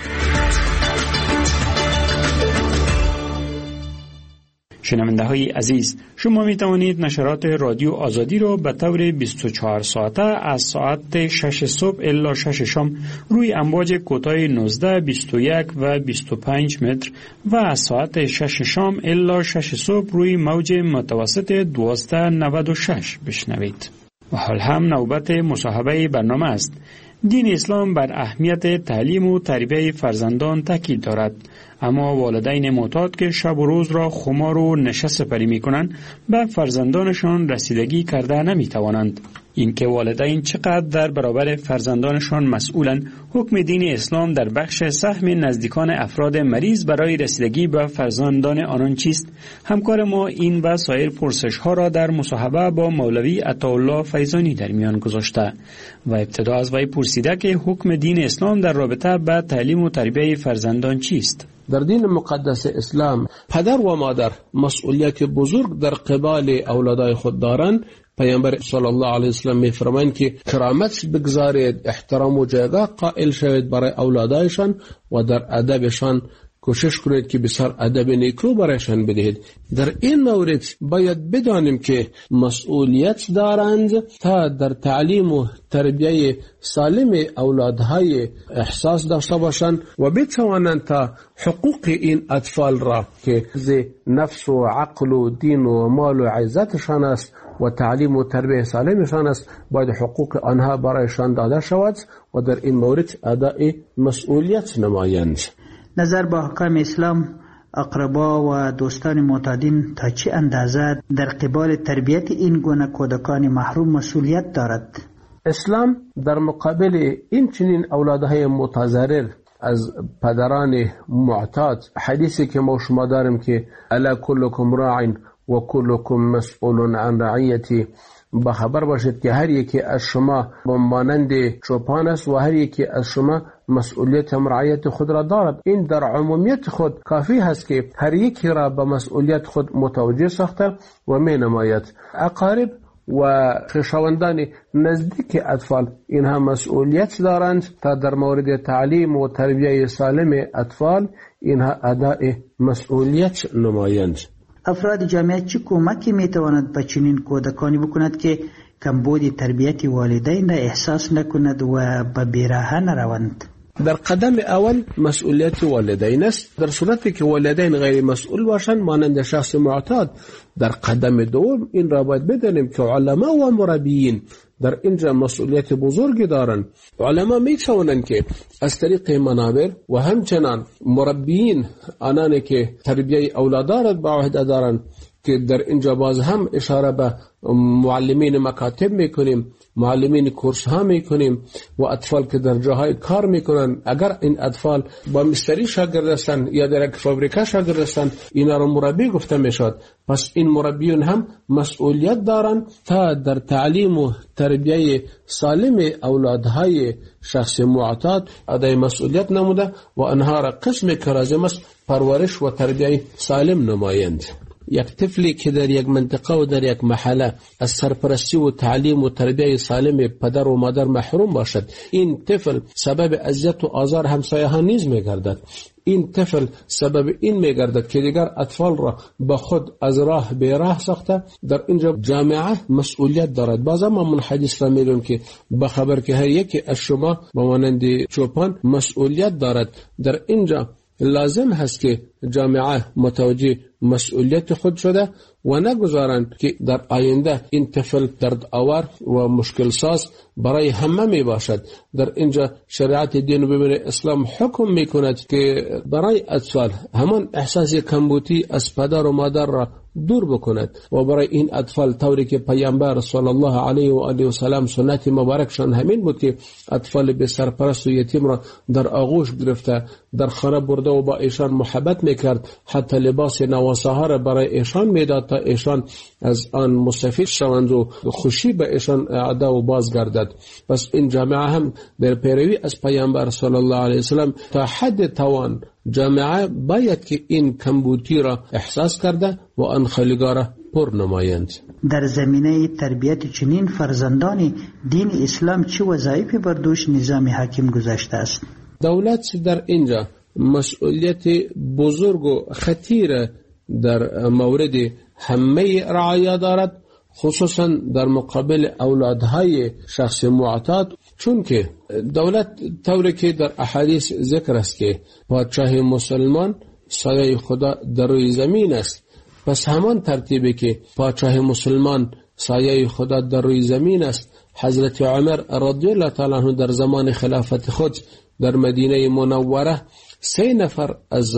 Speaker 2: شنونده های عزیز، شما می توانید نشرات رادیو آزادی را به طور 24 ساعته از ساعت 6 صبح الی 6 شام روی امواج کوتاه 19، 21 و 25 متر و از ساعت 6 شام الی 6 صبح روی موج متوسط 1296 بشنوید. و حال هم نوبت مصاحبه برنامه است. دین اسلام بر اهمیت تعلیم و تربیت فرزندان تاکید دارد، اما والدین معتاد که شب و روز را خمار و نشه سپری می کنند به فرزندانشان رسیدگی کرده نمی توانند. اینکه والدین چقدر در برابر فرزندانشان مسئولند، حکم دین اسلام در بخش سهم نزدیکان افراد مریض برای رسیدگی به فرزندان آنان چیست؟ همکار ما این و سایر پرسش ها را در مصاحبه با مولوی عطاالله فیضانی در میان گذاشته و ابتدا از وی پرسیده که حکم دین اسلام در رابطه با تعلیم و تربیت فرزندان چیست؟
Speaker 7: در دین مقدس اسلام پدر و مادر مسئولیت بزرگ در قبال اولادای خود دارند. پیامبر صلی الله علیه و سلم می‌فرمایند که کرامت بگذارید، احترام و جایگاه قائل شوید برای اولادایشان و در ادبشان کوشش کنید که بسیار ادب نیکو برایشان بدهید. در این مورد باید بدانیم که مسئولیت دارند تا در تعلیم و تربیت سالم اولادهای احساس داشته باشند و بتوانند تا حقوق این اطفال را که نفس و عقل و دین و مال و عزتشان است و تعلیم و تربیت سالمشان است، باید حقوق آنها برایشان داده شود و در این مورد ادای مسئولیت نمایند.
Speaker 17: نظر به احکام اسلام، اقربا و دوستان معتادین تا چه اندازه در قبال تربیت این گونه کودکان محروم مسئولیت دارد؟
Speaker 7: اسلام در مقابل این چنین اولادهای متضرر از پدران معتاد، حدیثی که ما شما داریم که الا کلکم راع و کلکم مسئول عن رعیتی، خبر باشید که هر یکی از شما مانند چوپان است و هر یکی از شما مسئولیت رعایت خود را دارد. این در عمومیت خود کافی هست که هر یکی را به مسئولیت خود متوجه ساخته و می نماید. اقارب و خویشاوندان نزدیک اطفال اینها مسئولیت دارند تا در مورد تعلیم و تربیت سالم اطفال اینها ادای مسئولیت نمایند.
Speaker 17: افراد جامعه چه کمکی میتواند به چنین کودکانی بکند که کمبود تربیت والدین را احساس نکند و به بیراهه نروند؟
Speaker 7: در قدم اول مسئولیت والدین است. در صورتی که والدین غیر مسئول باشند مانند شخص معتاد، در قدم دوم این را باید بدانیم که علما و مربیین در اینجا مسئولیت بزرگی دارند. علما می توانند که از طریق منابر و همچنان مربیین آنانی که تربیت اولاد را به عهده دارند که در اینجا باز هم اشاره به معلمین مکاتب میکنیم، معلمین کورس ها میکنیم و اطفال که در جاهای کار میکنن. اگر این اطفال با مستری شاگرد هستند یا در یک فابریکه شاگرد هستند اینا را مربی گفته میشد. پس این مربیون هم مسئولیت دارند تا در تعلیم و تربیت سالم اولادهای شخص معتاد ادای مسئولیت نموده و آنها را قسم که لازم است پرورش و تربیت سالم نمایند. یک طفلی که در یک منطقه و در یک محله از سرپرستی و تعلیم و تربیت سالم پدر و مادر محروم باشد، این طفل سبب اذیت و آزار همسایه ها نیز میگردد. این طفل سبب این میگردد که دیگر اطفال را به خود از راه به راه ساخته. در اینجا جامعه مسئولیت دارد. بعضا ما من حدیث را میگویم که بخبر که هر یکی از شما به مانند چوپان مسئولیت دارد. در اینجا لازم هست که جامعه متوجه مسئولیت خود شده و نگذارند که در آینده این طفل درد آور و مشکل ساز برای همه می باشد. در اینجا شریعت دین و ببین اسلام حکم می کند که برای اطفال همان احساس کمبودی از پدر و مادر را دور بکند و برای این اطفال طوری که پیامبر صلی الله علیه و آله و سلام سنت مبارکشان همین بود که اطفال به سرپرست و یتیم را در آغوش گرفته در خانه برده و با ایشان محبت میکرد، حتی لباس نواسه ها را برای ایشان میداد تا ایشان از آن مستفید شوند و خوشی به ایشان اعاده و بازگردد. پس این جامعه هم در پیروی از پیامبر صلی الله علیه و سلام تا حد توان جامعه باید که این کمبودی را احساس کرده و آن خالیگاه را پر نمایند.
Speaker 17: در زمینه تربیت چنین فرزندان دین اسلام چه وظایفی بر دوش نظام حاکم گذاشته است؟
Speaker 7: دولت در اینجا مسئولیت بزرگ و خطیر در مورد همه رعایا دارد، خصوصا در مقابل اولادهای شخص معتاد، چون که دولت طوری که در احادیث ذکر است که پادشاه مسلمان سایه خدا در روی زمین است، پس همان ترتیبی که پادشاه مسلمان سایه خدا در روی زمین است، حضرت عمر رضی الله تعالی عنه در زمان خلافت خود در مدینه منوره 3 نفر از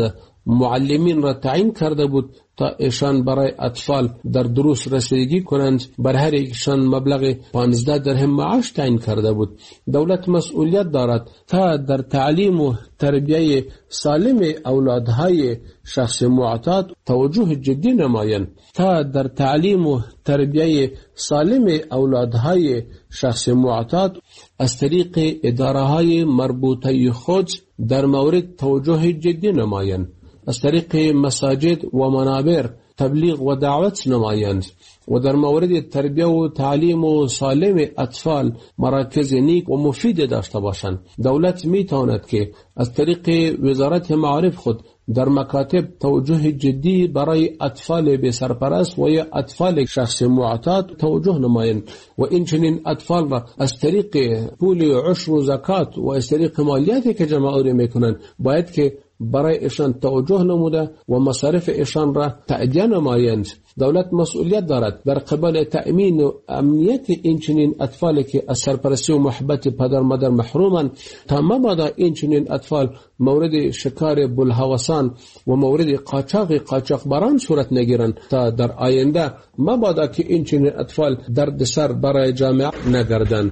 Speaker 7: معلمین را تعیین کرده بود تا ایشان برای اطفال در دروس رسیدگی کنند. بر هر یکشان مبلغ 15 درهم معاش تعیین کرده بود. دولت مسئولیت دارد تا در تعلیم و تربیت سالم اولادهای شخص معتاد توجه جدی نمایند. تا در تعلیم و تربیت سالم اولادهای شخص معتاد از طریق اداره‌های مربوطه خود در مورد توجه جدی نمایند. از طریق مساجد و منابر تبلیغ و دعوت نمایند و در مورد تربیت و تعلیم و سالم اطفال مراکز نیک و مفید داشته باشند. دولت می تواند که از طریق وزارت معارف خود در مکاتب توجه جدی برای اطفال به سرپرست و یا اطفال شخص معتاد توجه نمایند و این چنین اطفال را از طریق پول عشر و زکات و از طریق مالیاتی که جمع آوری میکنند باید که برای ایشان توجه نموده و مصارف ایشان را تأدیه نمایند. دولت مسئولیت دارد در قبال تأمین و امنیت این چنین اطفالی که از سرپرستی و محبت پدر مادر محرومند تا مبادا این چنین اطفال مورد شکار بلهوسان و مورد قاچاقبران صورت نگیرند تا در آینده مبادا که این چنین اطفال درد سر برای جامعه نگردند.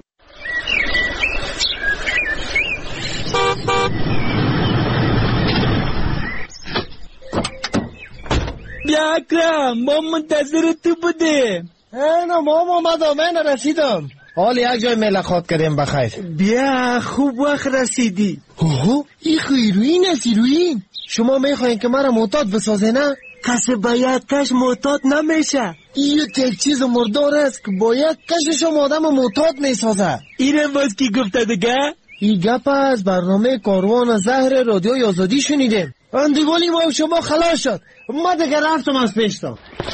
Speaker 3: بیا اکرم ما منتظر تو بودیم. اینا ماما من رسیدم. حال یک جای ملاقات کردیم بخیر.
Speaker 9: بیا خوب وقت رسیدی.
Speaker 3: اوه این خیروین است ایروین. شما میخواین که مرا معتاد بسازه نه؟
Speaker 9: کسی باید کش معتاد نمیشه.
Speaker 3: این یک چیز مردار است که باید کشش آدم معتاد میسازه.
Speaker 9: اینم باز کی گفته دیگه؟
Speaker 3: این گپ از برنامه کاروان زهر رادیوی آزادی شنیدیم. اندیوالی ما شما خلاص شد. ما دیگه رفتم از پیشتم.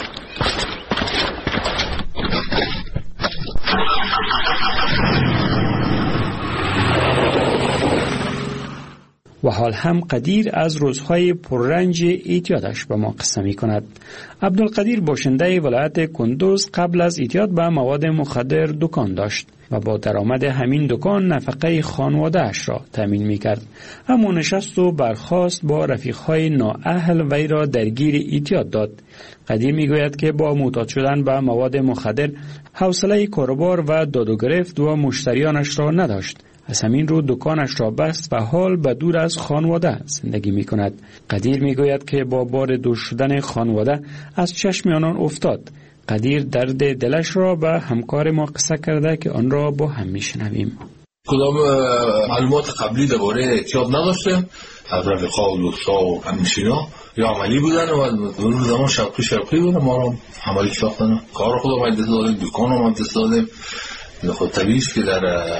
Speaker 2: و حال هم قدیر از روزهای پررنج اعتیادش به ما قصه می کند. عبدالقدیر باشنده ولایت کندوز قبل از اعتیاد به مواد مخدر دکان داشت و با درآمد همین دکان نفقه خانواده‌اش را تامین می کرد. اما نشست و برخاست با رفیقهای نااهل وی را درگیر اعتیاد داد. قدیر می گوید که با معتاد شدن به مواد مخدر حوصله کاروبار و داد و گرفت و مشتریانش را نداشت. از همین رو دکانش را بست و حال به دور از خانواده زندگی می کند. قدیر می گوید که با بار دور شدن خانواده از چشم آنان افتاد. قدیر درد دلش را به همکار ما قصه کرده که آن را با هم می شنویم.
Speaker 8: کدام معلومات قبلی درباره اعتیاد نداشتیم از رفیقا و دوستا و همشینا یا عملی بودن و اون زمان شوقی بودن ما را عملی ساختن. کار خودم مجلس دادیم، دکان رو مجلس دادیم. خود طبیعیست که در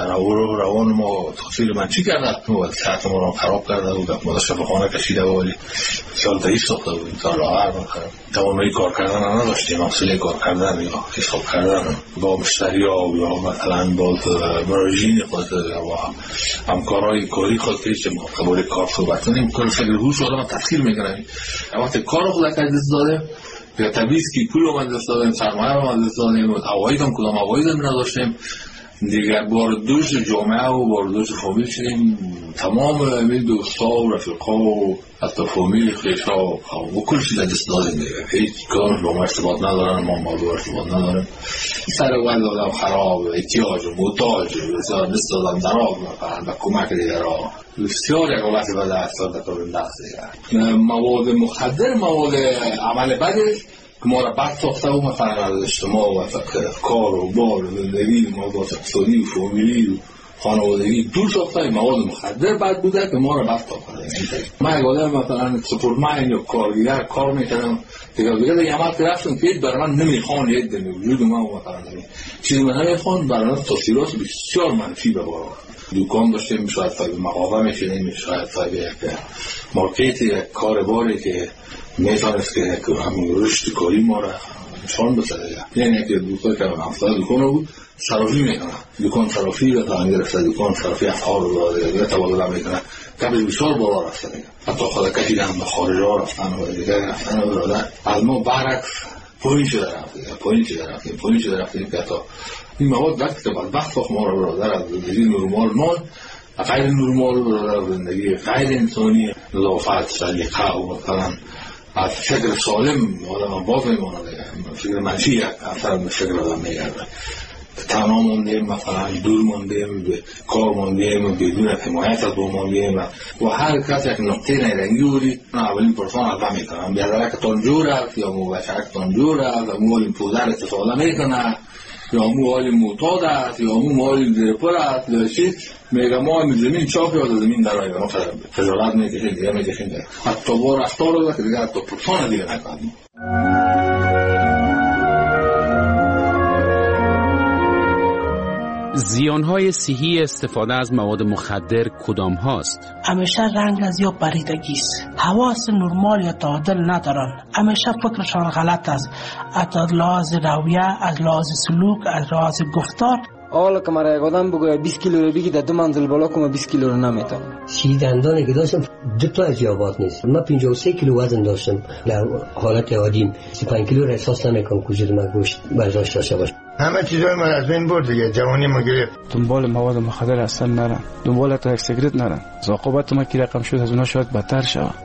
Speaker 8: روان ما تاثیر منفی کرده و صحت ما را خراب کرده و ما داشته به خانه کشیده و ولی سال ضعیف ساخته بودیم تا لاغر توانایی کار کردن نداشتیم، حوصله کار کردن یا حساب کردن با مشتری‌ها یا مثلا با مراجعین خود و همکارای کاری خود که چه قبول کار صحبت کنیم کل فکر روش آدم تفسیر می‌کنه. وقتی کار خود از دست داده یا طبیعیست که پول رو من دست دادیم، سرمایه رو من دست دادیم، عواید هم کدام عواید هم نداشتیم دیگر. بار دوش جامعه و بار دوش فامیل شدیم. تمام این دوستا و رفیقا و حتی فامیل خیشا و کل چیز دست دادیم دیگر. هیچ کار با ما ارتباط ندارن، ما با ارتباط نداریم. سر وقت دادم خراب، احتیاج و محتاج بسیار دست دادم دراغ به کمک دیگر ها بسیار یک وقت به دست داده کنیم دست دیگر. مواد مخدر مواد عمل بده که ما را بد ساخته و مثلا از اجتماع و کار و بار و زندگی مواد اقتصادی و فامیلی و خانوادگی دور ساخته. مواد مخدر بد بوده که ما را بد ساخته. من یک آدم مثلا سپورتمن یا کارگر کار میکردم دیگه عمل که رفتم که برای من نمیخوان یک دمی وجود من و مثلا چیزی من نمیخوان برای من تاثیرات بسیار منفی به بار دکان داشتیم، شاید صاحب مغازه میشدیم، شاید صاحب یک مارکت، یک کارباری که میتونست که همین رشد کاری ما را نشان بده. یعنی که دوستا که همسایه دکان رو بود صرافی میکنه، دکان صرافی و تا گرفته دکان صرافی اسعار رو دیگه تبادله میکنه. قبل بسیار بالا رفته دیگه، حتی خدا کشیده هم به خارج ها رفتن و دیگه رفتن و برادر از ما برعکس پایین شده رفتیم که حتی این مواد وقتی که بدبخت ما را برادر از زندگی نرمال ما غیر نرمال برادر زندگی غیر انسانی نظافت سلیقه و مثلا از فکر سالم آدم باز میمونه دیگه. فکر منفی یک اثر به فکر آدم میگرده. تنها موندیم، مثلا دور موندیم، کار موندیم، بدون حمایت از موندیم و هر کس یک نقطه نیرنگی بودی اولین پرسان از میکنم بیادرکتان جور است یا موبشکتان جور است، مول پودر استفاده میکنه یا مول معتاد است یا مول زیرپر است یا چیز میگه ما همین زمین چاپ یا زمین در آیه ما خجالت میکشیم دیگه میکشیم دیگه حتی با رفتار رو که دیگه حتی پرسان دیگه نکنیم.
Speaker 18: زیانهای صحی استفاده از مواد مخدر کدام هاست؟
Speaker 20: همیشه رنگ از یا پریدگی است، حواس نرمال یا تعادل ندارن، همیشه فکرشان غلط است، از لحاظ رویه، از لحاظ سلوک، از لحاظ گفتار.
Speaker 21: حالا که مرا یک آدم بگوید 20 کیلو رو بگی در 2 منزل بالا کنم 20 کیلو رو نمیتونم.
Speaker 22: سی دندانی که داشتم 2 تا از یابات نیست. من 53 کیلو وزن داشتم در حالت عادیم. 35 کیلو را احساس نمیکنم که من گوشت برداشت داشته باشم.
Speaker 3: همه چیزای من از بین برد دیگه، جوانی ما گرفت.
Speaker 23: دنبال مواد مخدر اصلا نرم، دنبال تا یک سیگرت نرم. عاقبت ما کی رقم شد از اونها شاید بدتر شود.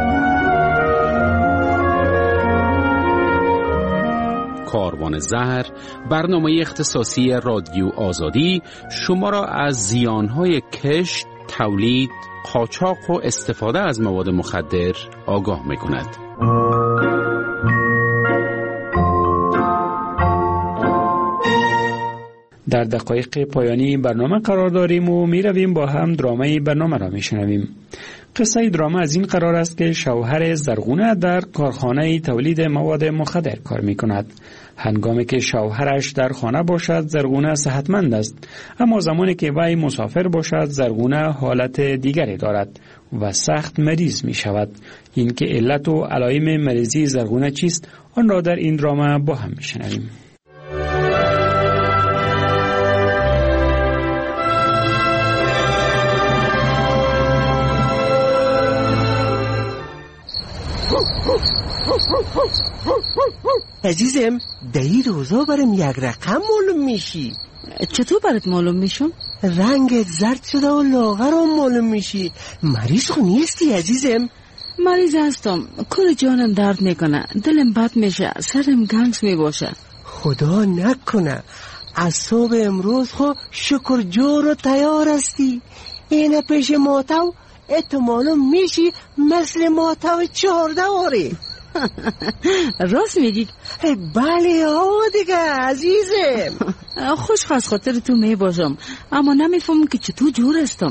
Speaker 18: کاروان زهر، برنامه اختصاصی رادیو آزادی شما را از زیانهای کشت، تولید، قاچاق و استفاده از مواد مخدر آگاه می‌کند.
Speaker 2: در دقایق پایانی برنامه قرار داریم و می رویم با هم درامه برنامه را می شنویم. قصه درامه از این قرار است که شوهر زرغونه در کارخانه تولید مواد مخدر کار می کند. هنگامی که شوهرش در خانه باشد زرغونه صحتمند است، اما زمانی که وی مسافر باشد زرغونه حالت دیگری دارد و سخت مریض می شود. این که علت و علائم مریضی زرغونه چیست آن را در این درامه با هم می شنویم.
Speaker 9: عزیزم دایی روزا برم یک رقم معلوم میشی.
Speaker 1: چطور برات معلوم میشم؟
Speaker 9: رنگت زرد شده و لاغرم معلوم میشی. مریض خو نیستی عزیزم؟
Speaker 1: مریض هستم، کل جانم درد میکنه، دلم بد میشه، سرم گنگ میباشه.
Speaker 9: خدا نکنه از صبح امروز خو شکر جور و تیار هستی. اینه پیش ماتو اتو معلوم میشی مثل ماتو 14 واری.
Speaker 1: راست میگی؟
Speaker 9: بله دیگه عزیزم.
Speaker 1: خوش خواست خاطر تو میباشم، اما نمیفهمم که چطور جور هستم.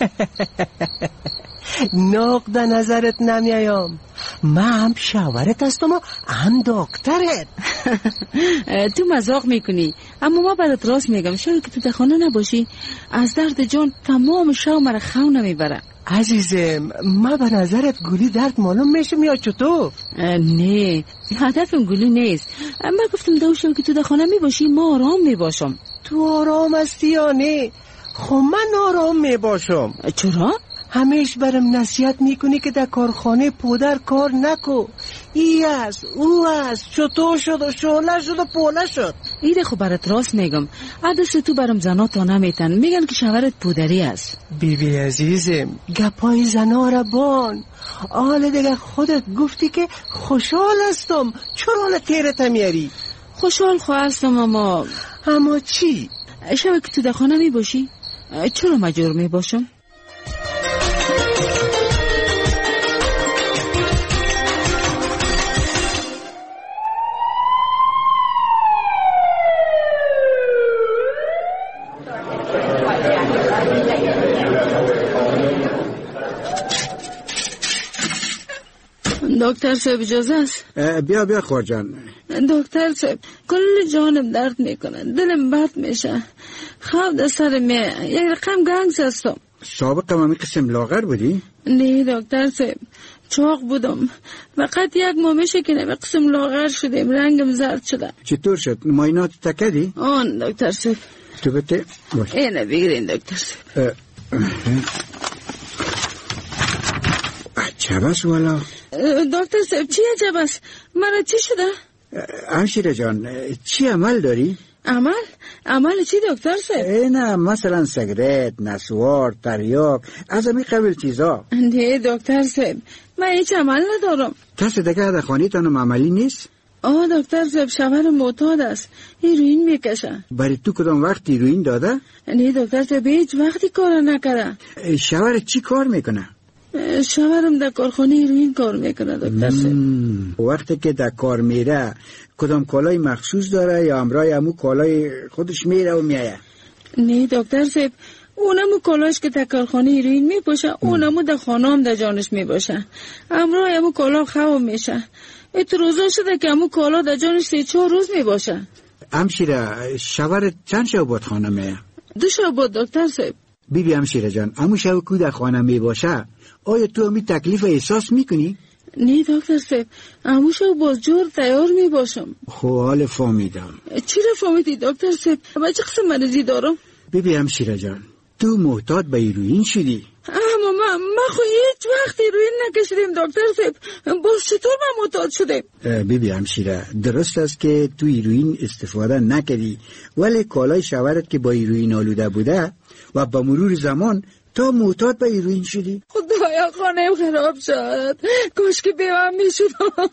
Speaker 9: نقد نظرت نمیایم. من هم شاورت هستم و هم دکترت.
Speaker 1: تو مزاق میکنی، اما ما برات راست میگم. شاید که تو در خانه نباشی از درد جان تمام شو مرا خو نمیبره.
Speaker 9: عزیزم ما به نظرت گلی درد معلوم میشم یا چطور؟
Speaker 1: نه هدفم گلی نیست. من گفتم دوشم که تو در خانه میباشی ما آرام میباشم.
Speaker 9: تو آرام هستی یا نه؟ خب من آرام میباشم.
Speaker 1: چرا؟
Speaker 9: همیش برم نصیحت میکنی که در کارخانه پودر کار نکو. ای است او است، چطور شد و شعله شد و پوله شد.
Speaker 1: ایده خب برات راست میگم. عدس تو برم زنا تا نمیتن، میگن که شوهرت پودری است.
Speaker 9: بیبی عزیزم گپای زنا را بان. حالا دیگه خودت گفتی که خوشحال هستم، چرا حالا تیرت میاری؟
Speaker 1: خوشحال خو هستم
Speaker 9: اما چی؟
Speaker 1: شب که تو در خانه میباشی چرا مجبور میباشم؟ دکتر صاحب اجازه است؟
Speaker 10: بیا خواجان.
Speaker 1: دکتر صاحب کل جانم درد میکنه، دلم بد میشه، خواب در سرم یک رقم گنگ هستم.
Speaker 10: سابقا همین قسم لاغر بودی؟
Speaker 1: نه دکتر صاحب چاق بودم، فقط یک ماه میشه که نمی قسم لاغر شدیم، رنگم زرد شده.
Speaker 10: چطور شد؟ معاینات تکدی؟
Speaker 1: آن دکتر صاحب.
Speaker 10: تو بته؟
Speaker 1: اینه بگیرین دکتر صاحب.
Speaker 10: عجب است والا.
Speaker 1: دکتر صاحب چی عجب است؟ مرا چی شده؟
Speaker 10: همشیره جان چی عمل داری؟
Speaker 1: عمل چی دکتر صاحب؟
Speaker 10: نه مثلا سیگرت، نسوار، تریاک، از همین قبل چیزا.
Speaker 1: نه دکتر صاحب من هیچ عمل ندارم.
Speaker 10: کسی دیگه در خانه تانم عملی نیست؟
Speaker 1: دکتر صاحب شوهر معتاد است، هیروئین میکشه.
Speaker 10: برای تو کدام وقت هیروئین داده؟
Speaker 1: نه دکتر صاحب هیچ وقتی کار نکرده.
Speaker 10: شوهر چی کار میکنه؟
Speaker 1: شوهرم در کارخانه هیروئین کار میکنه دکتر صاحب.
Speaker 10: وقتی که در کار میره کدام کالای مخصوص داره یا همراه همون کالای خودش میره و میایه؟
Speaker 1: نه دکتر صاحب اونمو کالاش که در کارخانه هیروئین میپوشه، اونمو در خانه هم در جانش میباشه، همراه همون کالا خواب میشه. ات روزا شده که همون کالا در جانش 3-4 روز میباشه.
Speaker 10: همشیره شوهر چند شب بود خانه میه؟
Speaker 1: 2 شب بود دکتر صاحب.
Speaker 10: بیبی همشیره جان همون شب که در خانه میباشه آیا تو همی تکلیف احساس میکنی؟
Speaker 1: نه دکتر صاحب همون شب باز جور تیار میباشم.
Speaker 10: خب حال فهمیدم.
Speaker 1: چی را فهمیدی دکتر صاحب؟ من چه قسم مریضی دارم؟
Speaker 10: بیبی همشیره جان تو محتاط به هیروئین شدی؟
Speaker 1: اما من خو هیچ وقت هیروئین نکشیدم دکتر صاحب، باز چطور من محتاط شدم؟
Speaker 10: بیبی همشیره درست است که تو هیروئین استفاده نکردی، ولی کالای شوهرت که با هیروئین آلوده بوده و با مرور زمان تو معتاد به هیروئین شدی.
Speaker 1: خدایا خانه‌ام خراب شد، کاش که بیوام میشدم.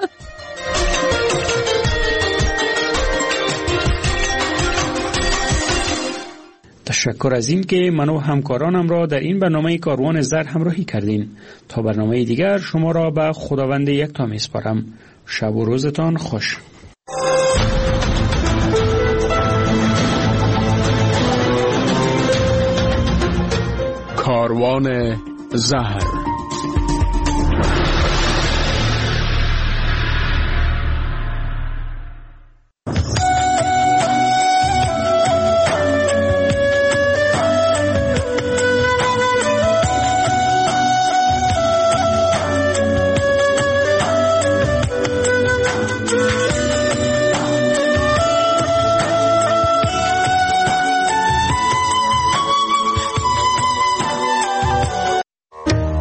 Speaker 2: تشکر از این که من و همکارانم را در این برنامه کاروان زر همراهی کردین. تا برنامه دیگر شما را به خداوند یکتا میسپارم. شب و روزتان خوش.
Speaker 18: کاروان زهر.